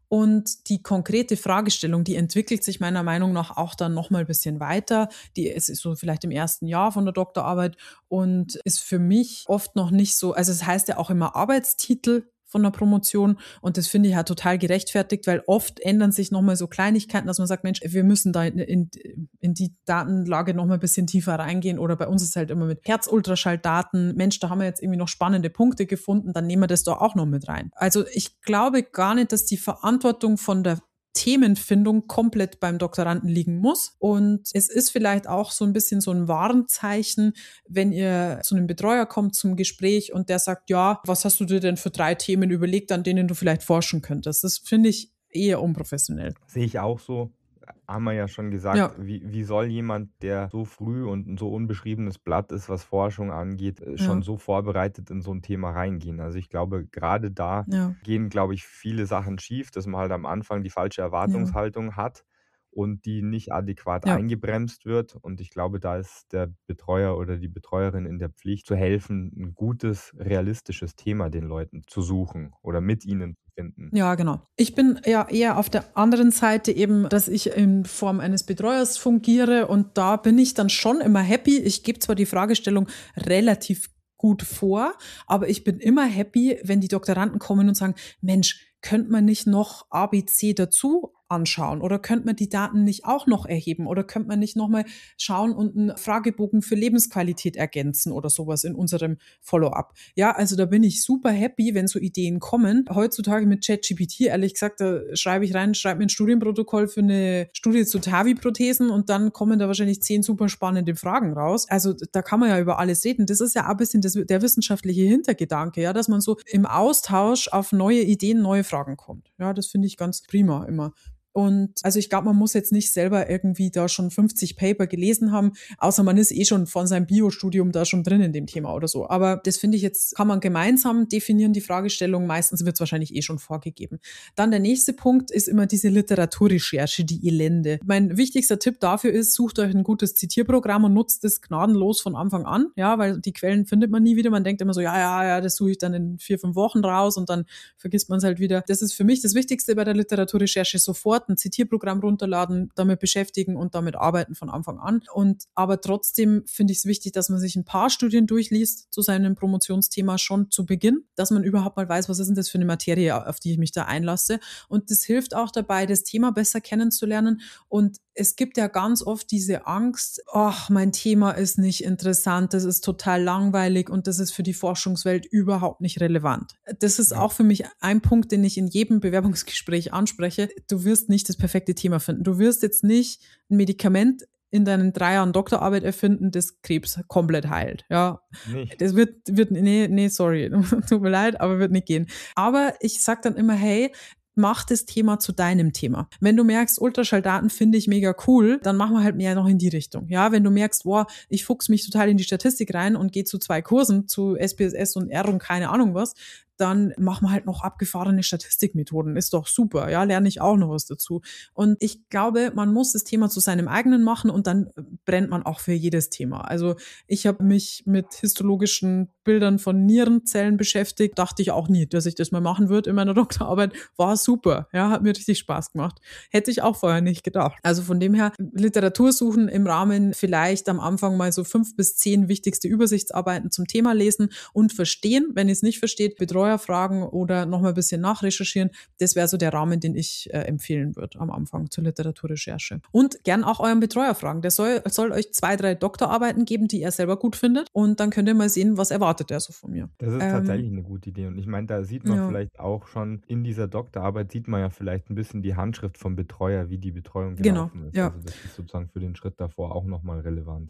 S2: Und die konkrete Fragestellung, die entwickelt sich meiner Meinung nach auch dann nochmal ein bisschen weiter. Die ist so vielleicht im ersten Jahr von der Doktorarbeit und ist für mich oft noch nicht so, also es heißt ja auch immer Arbeitstitel von der Promotion und das finde ich halt total gerechtfertigt, weil oft ändern sich nochmal so Kleinigkeiten, dass man sagt, Mensch, wir müssen da in, in, in die Datenlage nochmal ein bisschen tiefer reingehen oder bei uns ist es halt immer mit Herzultraschalldaten, Mensch, da haben wir jetzt irgendwie noch spannende Punkte gefunden, dann nehmen wir das da auch noch mit rein. Also ich glaube gar nicht, dass die Verantwortung von der Themenfindung komplett beim Doktoranden liegen muss. Und es ist vielleicht auch so ein bisschen so ein Warnzeichen, wenn ihr zu einem Betreuer kommt zum Gespräch und der sagt, ja, was hast du dir denn für drei Themen überlegt, an denen du vielleicht forschen könntest? Das finde ich eher unprofessionell.
S1: Sehe ich auch so. Haben wir ja schon gesagt,
S2: Ja.
S1: wie, wie soll jemand, der so früh und ein so unbeschriebenes Blatt ist, was Forschung angeht, äh, schon
S2: Ja.
S1: so vorbereitet in so ein Thema reingehen? Also ich glaube, gerade da
S2: Ja.
S1: gehen, glaube ich, viele Sachen schief, dass man halt am Anfang die falsche
S2: Ja.
S1: Erwartungshaltung hat und die nicht adäquat
S2: Ja.
S1: eingebremst wird. Und ich glaube, da ist der Betreuer oder die Betreuerin in der Pflicht, zu helfen, ein gutes, realistisches Thema den Leuten zu suchen oder mit ihnen zu finden.
S2: Ja, genau. Ich bin ja eher auf der anderen Seite eben, dass ich in Form eines Betreuers fungiere und da bin ich dann schon immer happy. Ich gebe zwar die Fragestellung relativ gut vor, aber ich bin immer happy, wenn die Doktoranden kommen und sagen, Mensch, könnte man nicht noch A B C dazu anschauen oder könnte man die Daten nicht auch noch erheben oder könnte man nicht nochmal schauen und einen Fragebogen für Lebensqualität ergänzen oder sowas in unserem Follow-up. Ja, also da bin ich super happy, wenn so Ideen kommen. Heutzutage mit ChatGPT, ehrlich gesagt, da schreibe ich rein, schreibe mir ein Studienprotokoll für eine Studie zu TAVI-Prothesen und dann kommen da wahrscheinlich zehn super spannende Fragen raus. Also da kann man ja über alles reden. Das ist ja auch ein bisschen das, der wissenschaftliche Hintergedanke, ja, dass man so im Austausch auf neue Ideen, neue Fragen kommt. Ja, das finde ich ganz prima immer. Und also ich glaube, man muss jetzt nicht selber irgendwie da schon fünfzig Paper gelesen haben, außer man ist eh schon von seinem Biostudium da schon drin in dem Thema oder so. Aber das finde ich jetzt, kann man gemeinsam definieren, die Fragestellung. Meistens wird es wahrscheinlich eh schon vorgegeben. Dann der nächste Punkt ist immer diese Literaturrecherche, die Elende. Mein wichtigster Tipp dafür ist, sucht euch ein gutes Zitierprogramm und nutzt es gnadenlos von Anfang an. Ja, weil die Quellen findet man nie wieder. Man denkt immer so, ja, ja, ja, das suche ich dann in vier, fünf Wochen raus und dann vergisst man es halt wieder. Das ist für mich das Wichtigste bei der Literaturrecherche, sofort ein Zitierprogramm runterladen, damit beschäftigen und damit arbeiten von Anfang an. Und aber trotzdem finde ich es wichtig, dass man sich ein paar Studien durchliest zu seinem Promotionsthema schon zu Beginn, dass man überhaupt mal weiß, was ist denn das für eine Materie, auf die ich mich da einlasse. Und das hilft auch dabei, das Thema besser kennenzulernen. Und es gibt ja ganz oft diese Angst, ach, mein Thema ist nicht interessant, das ist total langweilig und das ist für die Forschungswelt überhaupt nicht relevant. Das ist
S1: Ja.
S2: auch für mich ein Punkt, den ich in jedem Bewerbungsgespräch anspreche. Du wirst nicht das perfekte Thema finden. Du wirst jetzt nicht ein Medikament in deinen drei Jahren Doktorarbeit erfinden, das Krebs komplett heilt. Ja,
S1: Nicht.
S2: das wird, wird, nee, nee, sorry, tut mir leid, aber wird nicht gehen. Aber ich sag dann immer, hey, mach das Thema zu deinem Thema. Wenn du merkst, Ultraschalldaten finde ich mega cool, dann machen wir halt mehr noch in die Richtung. Ja, wenn du merkst, boah, ich fuchs mich total in die Statistik rein und gehe zu zwei Kursen, zu S P S S und R und keine Ahnung was, dann machen wir halt noch abgefahrene Statistikmethoden. Ist doch super, ja, lerne ich auch noch was dazu. Und ich glaube, man muss das Thema zu seinem eigenen machen und dann brennt man auch für jedes Thema. Also ich habe mich mit histologischen Bildern von Nierenzellen beschäftigt, dachte ich auch nie, dass ich das mal machen würde in meiner Doktorarbeit. War super, ja, hat mir richtig Spaß gemacht. Hätte ich auch vorher nicht gedacht. Also von dem her, Literatur suchen im Rahmen vielleicht am Anfang mal so fünf bis zehn wichtigste Übersichtsarbeiten zum Thema lesen und verstehen. Wenn ihr es nicht versteht, Betreuer fragen oder noch mal ein bisschen nachrecherchieren. Das wäre so der Rahmen, den ich äh, empfehlen würde am Anfang zur Literaturrecherche. Und gern auch euren Betreuer fragen. Der soll, soll euch zwei, drei Doktorarbeiten geben, die er selber gut findet. Und dann könnt ihr mal sehen, was erwartet er so von mir.
S1: Das ist
S2: Ähm,
S1: tatsächlich eine gute Idee. Und ich meine, da sieht man
S2: ja.
S1: vielleicht auch schon in dieser Doktorarbeit sieht man ja vielleicht ein bisschen die Handschrift vom Betreuer, wie die Betreuung
S2: Genau,
S1: gelaufen ist.
S2: ja.
S1: Also das ist sozusagen für den Schritt davor auch noch mal relevant.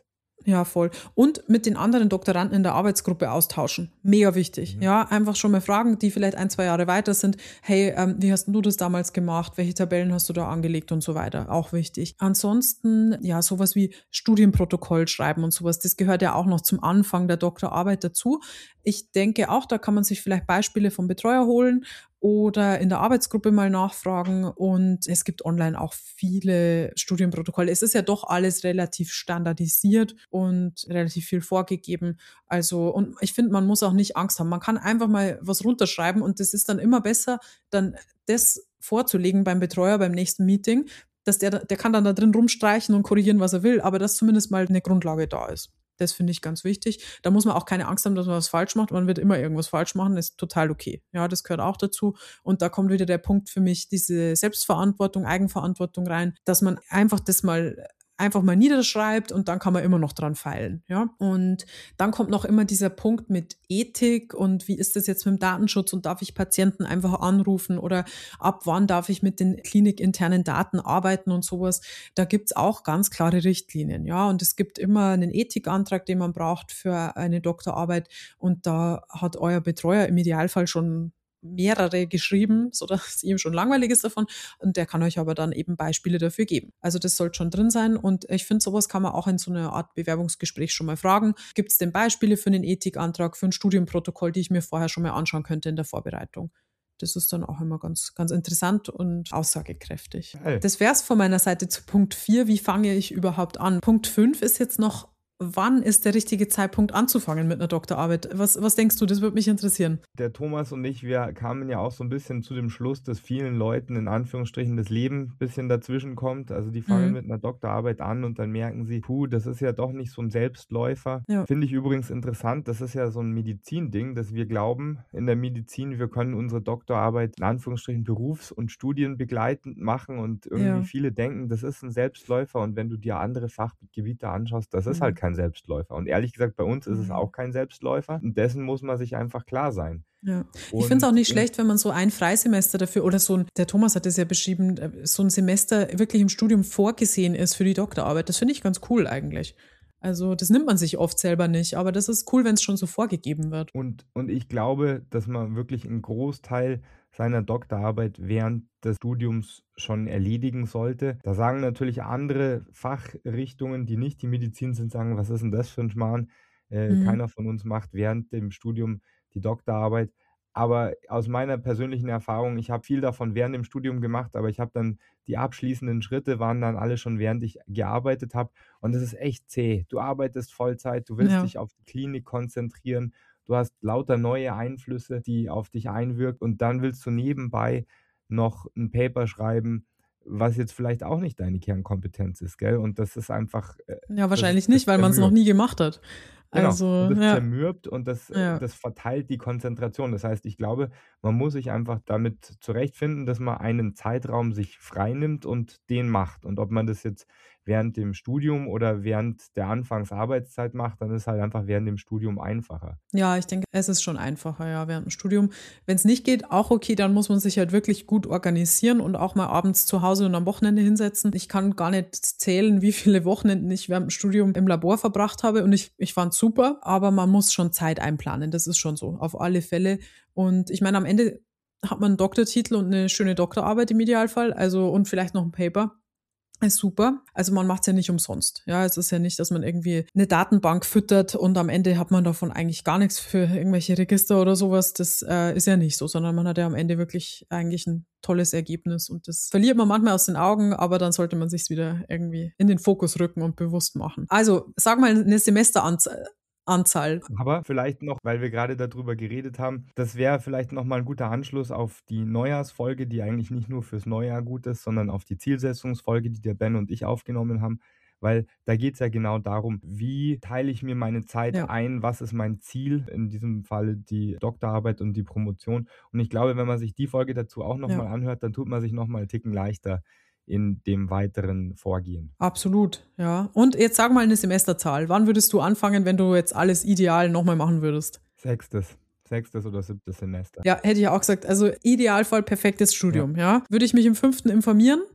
S2: Ja, voll. Und mit den anderen Doktoranden in der Arbeitsgruppe austauschen. Mega wichtig.
S1: Mhm.
S2: Ja, einfach schon mal fragen, die vielleicht ein, zwei Jahre weiter sind. Hey, ähm, wie hast du das damals gemacht? Welche Tabellen hast du da angelegt und so weiter? Auch wichtig. Ansonsten, ja, sowas wie Studienprotokoll schreiben und sowas. Das gehört ja auch noch zum Anfang der Doktorarbeit dazu. Ich denke auch, da kann man sich vielleicht Beispiele vom Betreuer holen oder in der Arbeitsgruppe mal nachfragen. Und es gibt online auch viele Studienprotokolle. Es ist ja doch alles relativ standardisiert und relativ viel vorgegeben. Also, und ich finde, man muss auch nicht Angst haben. Man kann einfach mal was runterschreiben und das ist dann immer besser, dann das vorzulegen beim Betreuer beim nächsten Meeting, dass der, der kann dann da drin rumstreichen und korrigieren, was er will, aber dass zumindest mal eine Grundlage da ist. Das finde ich ganz wichtig. Da muss man auch keine Angst haben, dass man was falsch macht. Man wird immer irgendwas falsch machen, das ist total okay. Ja, das gehört auch dazu. Und da kommt wieder der Punkt für mich, diese Selbstverantwortung, Eigenverantwortung rein, dass man einfach das mal einfach mal niederschreibt und dann kann man immer noch dran feilen, ja. Und dann kommt noch immer dieser Punkt mit Ethik und wie ist das jetzt mit dem Datenschutz und darf ich Patienten einfach anrufen oder ab wann darf ich mit den klinikinternen Daten arbeiten und sowas. Da gibt's auch ganz klare Richtlinien, ja. Und es gibt immer einen Ethikantrag, den man braucht für eine Doktorarbeit und da hat euer Betreuer im Idealfall schon mehrere geschrieben, sodass ihm schon langweilig ist davon und der kann euch aber dann eben Beispiele dafür geben. Also das sollte schon drin sein und ich finde, sowas kann man auch in so einer Art Bewerbungsgespräch schon mal fragen. Gibt es denn Beispiele für einen Ethikantrag, für ein Studienprotokoll, die ich mir vorher schon mal anschauen könnte in der Vorbereitung? Das ist dann auch immer ganz, ganz interessant und aussagekräftig.
S1: Geil.
S2: Das wäre es von meiner Seite zu Punkt vier. Wie fange ich überhaupt an? Punkt fünf ist jetzt noch, wann ist der richtige Zeitpunkt anzufangen mit einer Doktorarbeit? Was, was denkst du? Das würde mich interessieren.
S1: Der Thomas und ich, wir kamen ja auch so ein bisschen zu dem Schluss, dass vielen Leuten in Anführungsstrichen das Leben ein bisschen dazwischen kommt. Also die fangen
S2: Mhm.
S1: mit einer Doktorarbeit an und dann merken sie, puh, das ist ja doch nicht so ein Selbstläufer.
S2: Ja.
S1: Finde ich übrigens interessant, das ist ja so ein Medizinding, dass wir glauben in der Medizin, wir können unsere Doktorarbeit in Anführungsstrichen berufs- und studienbegleitend machen und irgendwie
S2: Ja.
S1: viele denken, das ist ein Selbstläufer und wenn du dir andere Fachgebiete anschaust, das ist
S2: Mhm.
S1: halt kein Selbstläufer. Und ehrlich gesagt, bei uns ist es
S2: Mhm.
S1: auch kein Selbstläufer und dessen muss man sich einfach klar sein.
S2: Ja. Ich finde es auch
S1: Und
S2: nicht
S1: in
S2: schlecht, wenn man so ein Freisemester dafür oder so ein, der Thomas hat es ja beschrieben, äh, so ein Semester wirklich im Studium vorgesehen ist für die Doktorarbeit. Das finde ich ganz cool eigentlich. Also das nimmt man sich oft selber nicht, aber das ist cool, wenn es schon so vorgegeben wird.
S1: Und, und ich glaube, dass man wirklich einen Großteil seiner Doktorarbeit während des Studiums schon erledigen sollte. Da sagen natürlich andere Fachrichtungen, die nicht die Medizin sind, sagen, was ist denn das für ein Schmarrn? Äh,
S2: Mhm.
S1: keiner von uns macht während dem Studium die Doktorarbeit. Aber aus meiner persönlichen Erfahrung, ich habe viel davon während dem Studium gemacht, aber ich habe dann die abschließenden Schritte waren dann alle schon, während ich gearbeitet habe. Und das ist echt zäh. Du arbeitest Vollzeit, du willst
S2: Ja.
S1: dich auf die Klinik konzentrieren. Du hast lauter neue Einflüsse, die auf dich einwirken und dann willst du nebenbei noch ein Paper schreiben, was jetzt vielleicht auch nicht deine Kernkompetenz ist, gell? Und das ist einfach, äh,
S2: Ja,
S1: das
S2: wahrscheinlich
S1: ist das
S2: nicht, weil man es noch
S1: zermürbt.
S2: nie gemacht hat.
S1: Genau.
S2: Also,
S1: Und das
S2: ja,
S1: zermürbt und das äh,
S2: ja.
S1: das verteilt die Konzentration. Das heißt, ich glaube, man muss sich einfach damit zurechtfinden, dass man einen Zeitraum sich freinimmt und den macht. Und ob man das jetzt während dem Studium oder während der Anfangsarbeitszeit macht, dann ist halt einfach während dem Studium einfacher.
S2: Ja, ich denke, es ist schon einfacher, ja, während dem Studium. Wenn es nicht geht, auch okay, dann muss man sich halt wirklich gut organisieren und auch mal abends zu Hause und am Wochenende hinsetzen. Ich kann gar nicht zählen, wie viele Wochenenden ich während dem Studium im Labor verbracht habe und ich, ich fand super, aber man muss schon Zeit einplanen, das ist schon so, auf alle Fälle. Und ich meine, am Ende hat man einen Doktortitel und eine schöne Doktorarbeit im Idealfall, also und vielleicht noch ein Paper. Ist super. Also man macht's ja nicht umsonst. Ja, es ist ja nicht, dass man irgendwie eine Datenbank füttert und am Ende hat man davon eigentlich gar nichts für irgendwelche Register oder sowas. Das äh, ist ja nicht so, sondern man hat ja am Ende wirklich eigentlich ein tolles Ergebnis und das verliert man manchmal aus den Augen, aber dann sollte man sich's wieder irgendwie in den Fokus rücken und bewusst machen. Also sag mal eine Semesteranzahl. Anzahl.
S1: Aber vielleicht noch, weil wir gerade darüber geredet haben, das wäre vielleicht noch mal ein guter Anschluss auf die Neujahrsfolge, die eigentlich nicht nur fürs Neujahr gut ist, sondern auf die Zielsetzungsfolge, die der Ben und ich aufgenommen haben. Weil da geht es ja genau darum, wie teile ich mir meine Zeit
S2: Ja.
S1: ein, was ist mein Ziel, in diesem Falle die Doktorarbeit und die Promotion. Und ich glaube, wenn man sich die Folge dazu auch noch
S2: Ja.
S1: mal anhört, dann tut man sich noch mal einen Ticken leichter in dem weiteren Vorgehen.
S2: Absolut, ja. Und jetzt sag mal eine Semesterzahl. Wann würdest du anfangen, wenn du jetzt alles ideal nochmal machen würdest?
S1: Sechstes, sechstes oder siebtes Semester.
S2: Ja, hätte ich auch gesagt. Also Idealfall perfektes Studium, ja. Würde ich mich im fünften informieren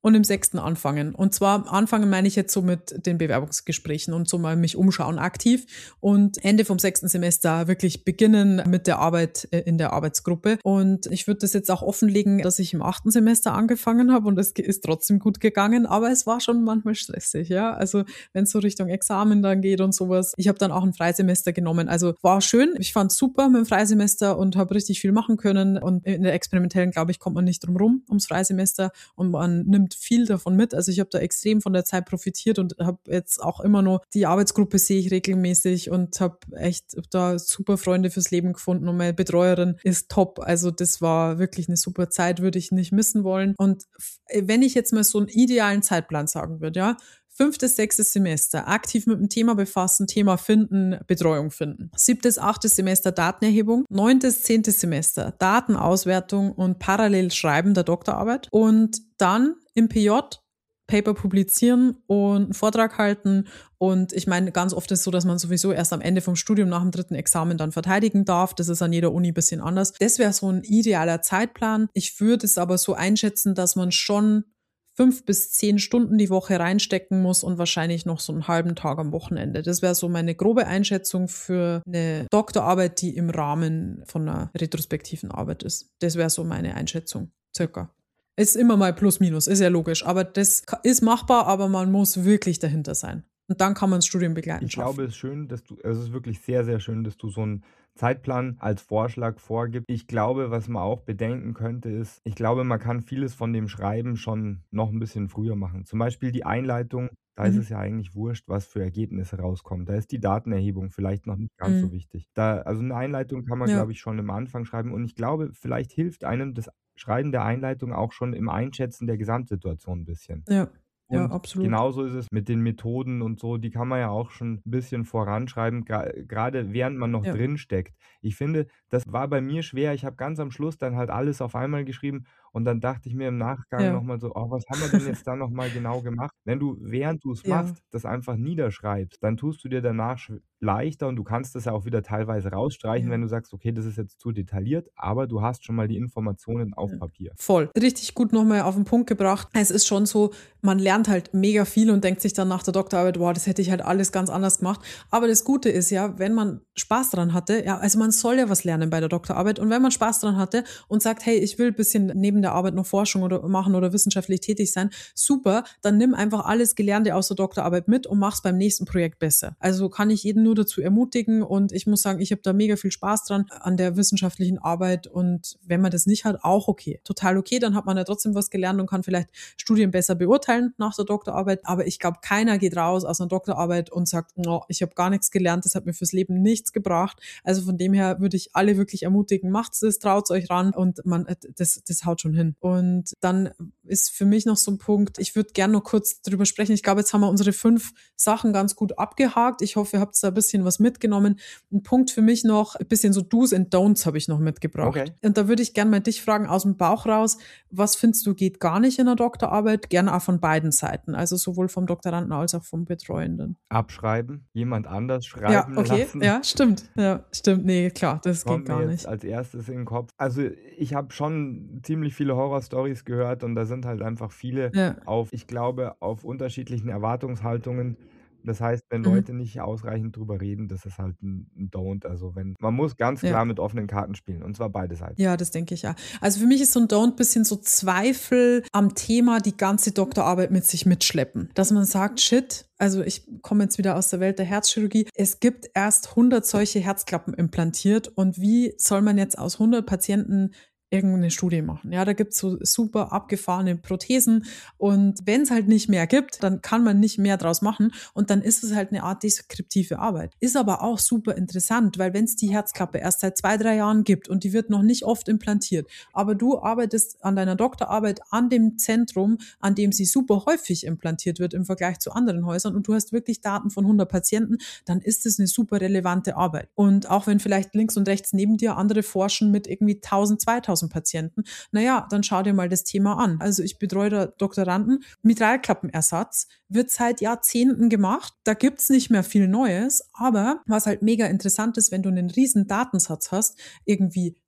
S2: und im sechsten anfangen. Und zwar anfangen meine ich jetzt so mit den Bewerbungsgesprächen und so mal mich umschauen aktiv und Ende vom sechsten Semester wirklich beginnen mit der Arbeit in der Arbeitsgruppe. Und ich würde das jetzt auch offenlegen, dass ich im achten Semester angefangen habe und es ist trotzdem gut gegangen, aber es war schon manchmal stressig, ja. Also wenn es so Richtung Examen dann geht und sowas. Ich habe dann auch ein Freisemester genommen. Also war schön. Ich fand es super mit dem Freisemester und habe richtig viel machen können. Und in der experimentellen, glaube ich, kommt man nicht drum rum ums Freisemester und man nimmt viel davon mit. Also ich habe da extrem von der Zeit profitiert und habe jetzt auch immer noch die Arbeitsgruppe sehe ich regelmäßig und habe echt da super Freunde fürs Leben gefunden und meine Betreuerin ist top. Also das war wirklich eine super Zeit, würde ich nicht missen wollen. Und wenn ich jetzt mal so einen idealen Zeitplan sagen würde, ja, Fünftes, sechstes Semester aktiv mit dem Thema befassen, Thema finden, Betreuung finden. Siebtes, achtes Semester Datenerhebung. Neuntes, zehntes Semester Datenauswertung und parallel Schreiben der Doktorarbeit. Und dann im P J Paper publizieren und einen Vortrag halten. Und ich meine, ganz oft ist es so, dass man sowieso erst am Ende vom Studium nach dem dritten Examen dann verteidigen darf. Das ist an jeder Uni ein bisschen anders. Das wäre so ein idealer Zeitplan. Ich würde es aber so einschätzen, dass man schon fünf bis zehn Stunden die Woche reinstecken muss und wahrscheinlich noch so einen halben Tag am Wochenende. Das wäre so meine grobe Einschätzung für eine Doktorarbeit, die im Rahmen von einer retrospektiven Arbeit ist. Das wäre so meine Einschätzung, circa. Ist immer mal plus minus, ist ja logisch, aber das ist machbar, aber man muss wirklich dahinter sein. Und dann kann man das Studium begleiten.
S1: Ich glaube, es ist schön, dass du, also es ist wirklich sehr, sehr schön, dass du so einen Zeitplan als Vorschlag vorgibst. Ich glaube, was man auch bedenken könnte, ist, ich glaube, man kann vieles von dem Schreiben schon noch ein bisschen früher machen. Zum Beispiel die Einleitung, da ist
S2: Mhm.
S1: es ja eigentlich wurscht, was für Ergebnisse rauskommen. Da ist die Datenerhebung vielleicht noch nicht ganz so
S2: Mhm.
S1: wichtig. Da, also eine Einleitung kann man,
S2: Ja,
S1: glaube ich, schon am Anfang schreiben. Und ich glaube, vielleicht hilft einem das Schreiben der Einleitung auch schon im Einschätzen der Gesamtsituation ein bisschen.
S2: ja, ja,
S1: Und
S2: absolut.
S1: genauso ist es mit den Methoden und so, die kann man ja auch schon 'n bisschen voranschreiben, gra grade während man noch
S2: Ja,
S1: drinsteckt. Ich finde, das war bei mir schwer. Ich habe ganz am Schluss dann halt alles auf einmal geschrieben und dann dachte ich mir im Nachgang noch
S2: ja,
S1: mal so: „Oh, was haben wir denn jetzt da noch mal genau gemacht?“ Wenn du, während du's
S2: ja,
S1: machst, das einfach niederschreibst, dann tust du dir danach sch leichter und du kannst das ja auch wieder teilweise rausstreichen, wenn
S2: ja.
S1: du sagst: „Okay, das ist jetzt zu detailliert“, aber du hast schon mal die Informationen auf
S2: Ja.
S1: Papier.
S2: Voll. Richtig gut nochmal auf den Punkt gebracht. Es ist schon so, man lernt halt mega viel und denkt sich dann nach der Doktorarbeit, boah, das hätte ich halt alles ganz anders gemacht. Aber das Gute ist ja, wenn man Spaß dran hatte, ja, also man soll ja was lernen bei der Doktorarbeit. Und wenn man Spaß dran hatte und sagt, hey, ich will ein bisschen neben der Arbeit noch Forschung oder machen oder wissenschaftlich tätig sein, super, dann nimm einfach alles Gelernte aus der Doktorarbeit mit und mach's beim nächsten Projekt besser. Also kann ich jeden nur dazu ermutigen und ich muss sagen, ich habe da mega viel Spaß dran an der wissenschaftlichen Arbeit und wenn man das nicht hat, auch okay. Total okay, dann hat man ja trotzdem was gelernt und kann vielleicht Studien besser beurteilen nach der Doktorarbeit. Aber ich glaube, keiner geht raus aus einer Doktorarbeit und sagt, no, ich habe gar nichts gelernt, das hat mir fürs Leben nichts gebracht. Also von dem her würde ich alle wirklich ermutigen, macht's das, traut's euch ran und man, das, das haut schon hin. Und dann ist für mich noch so ein Punkt, ich würde gerne noch kurz drüber sprechen. Ich glaube, jetzt haben wir unsere fünf Sachen ganz gut abgehakt. Ich hoffe, ihr habt da ein bisschen was mitgenommen. Ein Punkt für mich noch, ein bisschen so Do's and Don'ts habe ich noch mitgebracht.
S1: Okay.
S2: Und da würde ich gerne mal dich fragen, aus dem Bauch raus, was findest du geht gar nicht in der Doktorarbeit? Gerne auch von beiden Seiten, also sowohl vom Doktoranden als auch vom Betreuenden.
S1: Abschreiben, jemand anders
S2: Ja,
S1: schreiben
S2: okay,
S1: lassen.
S2: ja, stimmt. Ja, stimmt. Nee, klar, das geht
S1: Kommt mir
S2: gar
S1: jetzt
S2: nicht.
S1: als Erstes in den Kopf. Also, ich habe schon ziemlich viele Horrorstories gehört und da sind halt einfach viele
S2: Ja.
S1: auf, ich glaube, auf unterschiedlichen Erwartungshaltungen. Das heißt, wenn
S2: Mhm.
S1: Leute nicht ausreichend drüber reden, das ist halt 'n 'n Don't. Also, wenn man muss ganz
S2: Ja.
S1: klar mit offenen Karten spielen und zwar beide Seiten.
S2: Ja, das denke ich ja. Also für mich ist so ein Don't bisschen so Zweifel am Thema die ganze Doktorarbeit mit sich mitschleppen. Dass man sagt, shit, also ich komme jetzt wieder aus der Welt der Herzchirurgie. Es gibt erst hundert solche Herzklappen implantiert und wie soll man jetzt aus hundert Patienten irgendeine Studie machen? Ja, da gibt's so super abgefahrene Prothesen und wenn es halt nicht mehr gibt, dann kann man nicht mehr draus machen und dann ist es halt eine Art deskriptive Arbeit. Ist aber auch super interessant, weil wenn es die Herzklappe erst seit zwei, drei Jahren gibt und die wird noch nicht oft implantiert, aber du arbeitest an deiner Doktorarbeit an dem Zentrum, an dem sie super häufig implantiert wird im Vergleich zu anderen Häusern und du hast wirklich Daten von hundert Patienten, dann ist es eine super relevante Arbeit. Und auch wenn vielleicht links und rechts neben dir andere forschen mit irgendwie tausend, zweitausend Patienten, naja, dann schau dir mal das Thema an. Also ich betreue da Doktoranden. Mitralklappenersatz wird seit Jahrzehnten gemacht. Da gibt's nicht mehr viel Neues, aber was halt mega interessant ist, wenn du einen riesen Datensatz hast, irgendwie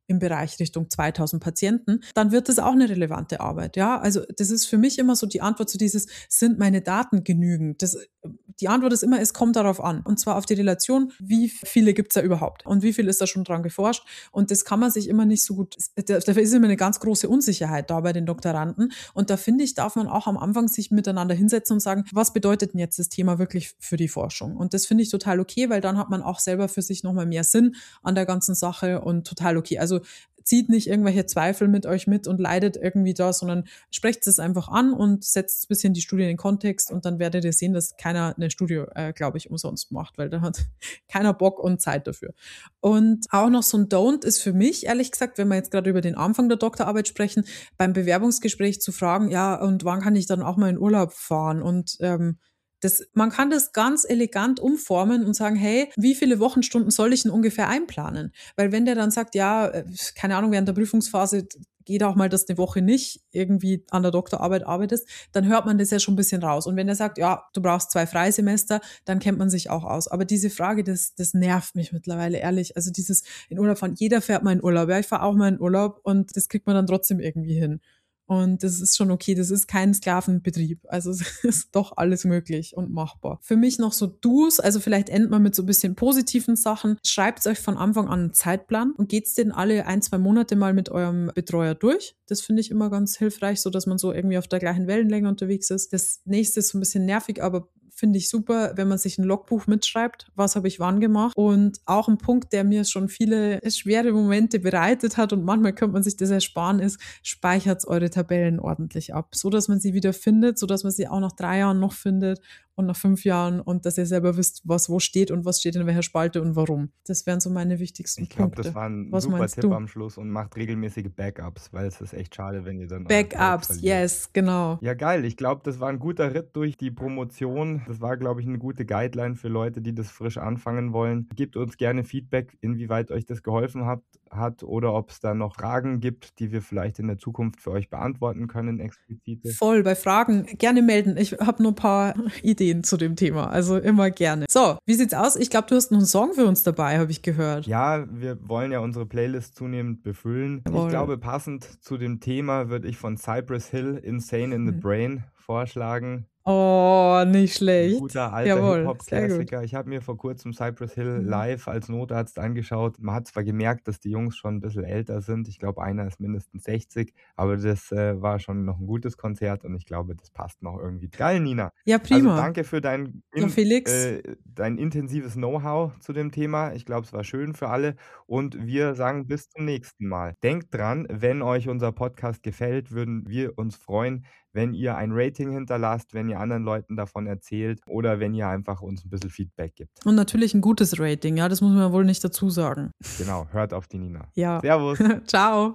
S2: im Bereich Richtung zweitausend Patienten, dann wird das auch eine relevante Arbeit. Ja, also das ist für mich immer so die Antwort zu dieses, sind meine Daten genügend? Das, die Antwort ist immer, es kommt darauf an. Und zwar auf die Relation, wie viele gibt's da überhaupt? Und wie viel ist da schon dran geforscht? Und das kann man sich immer nicht so gut, dafür ist immer eine ganz große Unsicherheit da bei den Doktoranden. Und da finde ich, darf man auch am Anfang sich miteinander hinsetzen und sagen, was bedeutet denn jetzt das Thema wirklich für die Forschung? Und das finde ich total okay, weil dann hat man auch selber für sich nochmal mehr Sinn an der ganzen Sache und total okay. Also zieht nicht irgendwelche Zweifel mit euch mit und leidet irgendwie da, sondern sprecht es einfach an und setzt ein bisschen die Studie in den Kontext und dann werdet ihr sehen, dass keiner eine Studie, äh, glaube ich, umsonst macht, weil da hat keiner Bock und Zeit dafür. Und auch noch so ein Don't ist für mich, ehrlich gesagt, wenn wir jetzt gerade über den Anfang der Doktorarbeit sprechen, beim Bewerbungsgespräch zu fragen, ja, und wann kann ich dann auch mal in Urlaub fahren? Und ähm, Das, man kann das ganz elegant umformen und sagen, hey, wie viele Wochenstunden soll ich denn ungefähr einplanen? Weil wenn der dann sagt, ja, keine Ahnung, während der Prüfungsphase geht auch mal, dass eine Woche nicht irgendwie an der Doktorarbeit arbeitest, dann hört man das ja schon ein bisschen raus. Und wenn er sagt, ja, du brauchst zwei Freisemester, dann kennt man sich auch aus. Aber diese Frage, das, das nervt mich mittlerweile, ehrlich. Also dieses in Urlaub fahren, jeder fährt mal in Urlaub. Ja, ich fahre auch mal in Urlaub und das kriegt man dann trotzdem irgendwie hin. Und das ist schon okay, das ist kein Sklavenbetrieb. Also es ist doch alles möglich und machbar. Für mich noch so Do's, also vielleicht endet man mit so ein bisschen positiven Sachen. Schreibt euch von Anfang an einen Zeitplan und geht's den alle ein, zwei Monate mal mit eurem Betreuer durch. Das finde ich immer ganz hilfreich, so dass man so irgendwie auf der gleichen Wellenlänge unterwegs ist. Das nächste ist so ein bisschen nervig, aber finde ich super, wenn man sich ein Logbuch mitschreibt, was habe ich wann gemacht. Und auch ein Punkt, der mir schon viele schwere Momente bereitet hat und manchmal könnte man sich das ersparen, ist, speichert eure Tabellen ordentlich ab, so dass man sie wieder findet, so dass man sie auch nach drei Jahren noch findet und nach fünf Jahren und dass ihr selber wisst, was wo steht und was steht in welcher Spalte und warum. Das wären so meine wichtigsten
S1: Ich glaube,
S2: Punkte.
S1: das war ein
S2: Was
S1: super
S2: meinst
S1: Tipp
S2: du?
S1: am Schluss und macht regelmäßige Backups, weil es ist echt schade, wenn ihr dann euer Zeug
S2: Backups,
S1: verliert.
S2: yes, genau.
S1: Ja, geil. Ich glaube, das war ein guter Ritt durch die Promotion. Das war, glaube ich, eine gute Guideline für Leute, die das frisch anfangen wollen. Gebt uns gerne Feedback, inwieweit euch das geholfen hat, hat oder ob es da noch Fragen gibt, die wir vielleicht in der Zukunft für euch beantworten können, explizite.
S2: Voll, bei Fragen gerne melden. Ich habe nur ein paar Ideen zu dem Thema, also immer gerne. So, wie sieht's aus? Ich glaube, du hast noch einen Song für uns dabei, habe ich gehört.
S1: Ja, wir wollen ja unsere Playlist zunehmend befüllen.
S2: Jawohl.
S1: Ich glaube, passend zu dem Thema würde ich von Cypress Hill Insane in the
S2: Mhm.
S1: Brain vorschlagen.
S2: Oh, nicht
S1: Ein
S2: schlecht.
S1: guter alter
S2: Jawohl, sehr gut.
S1: Hip-Hop-Klassiker. Ich habe mir vor kurzem Cypress Hill
S2: Mhm.
S1: live als Notarzt angeschaut. Man hat zwar gemerkt, dass die Jungs schon ein bisschen älter sind. Ich glaube, einer ist mindestens sechzig, aber das äh, war schon noch ein gutes Konzert und ich glaube, das passt noch irgendwie. Geil, Nina.
S2: Ja,
S1: Also
S2: prima.
S1: danke für dein,
S2: Ja,
S1: in,
S2: Felix.
S1: äh, dein intensives Know-how zu dem Thema. Ich glaube, es war schön für alle und wir sagen bis zum nächsten Mal. Denkt dran, wenn euch unser Podcast gefällt, würden wir uns freuen, wenn ihr ein Rating hinterlasst, wenn ihr anderen Leuten davon erzählt oder wenn ihr einfach uns ein bisschen Feedback gibt.
S2: Und natürlich ein gutes Rating, ja, das muss man wohl nicht dazu sagen.
S1: Genau, hört auf die Nina.
S2: Ja.
S1: Servus.
S2: Ciao.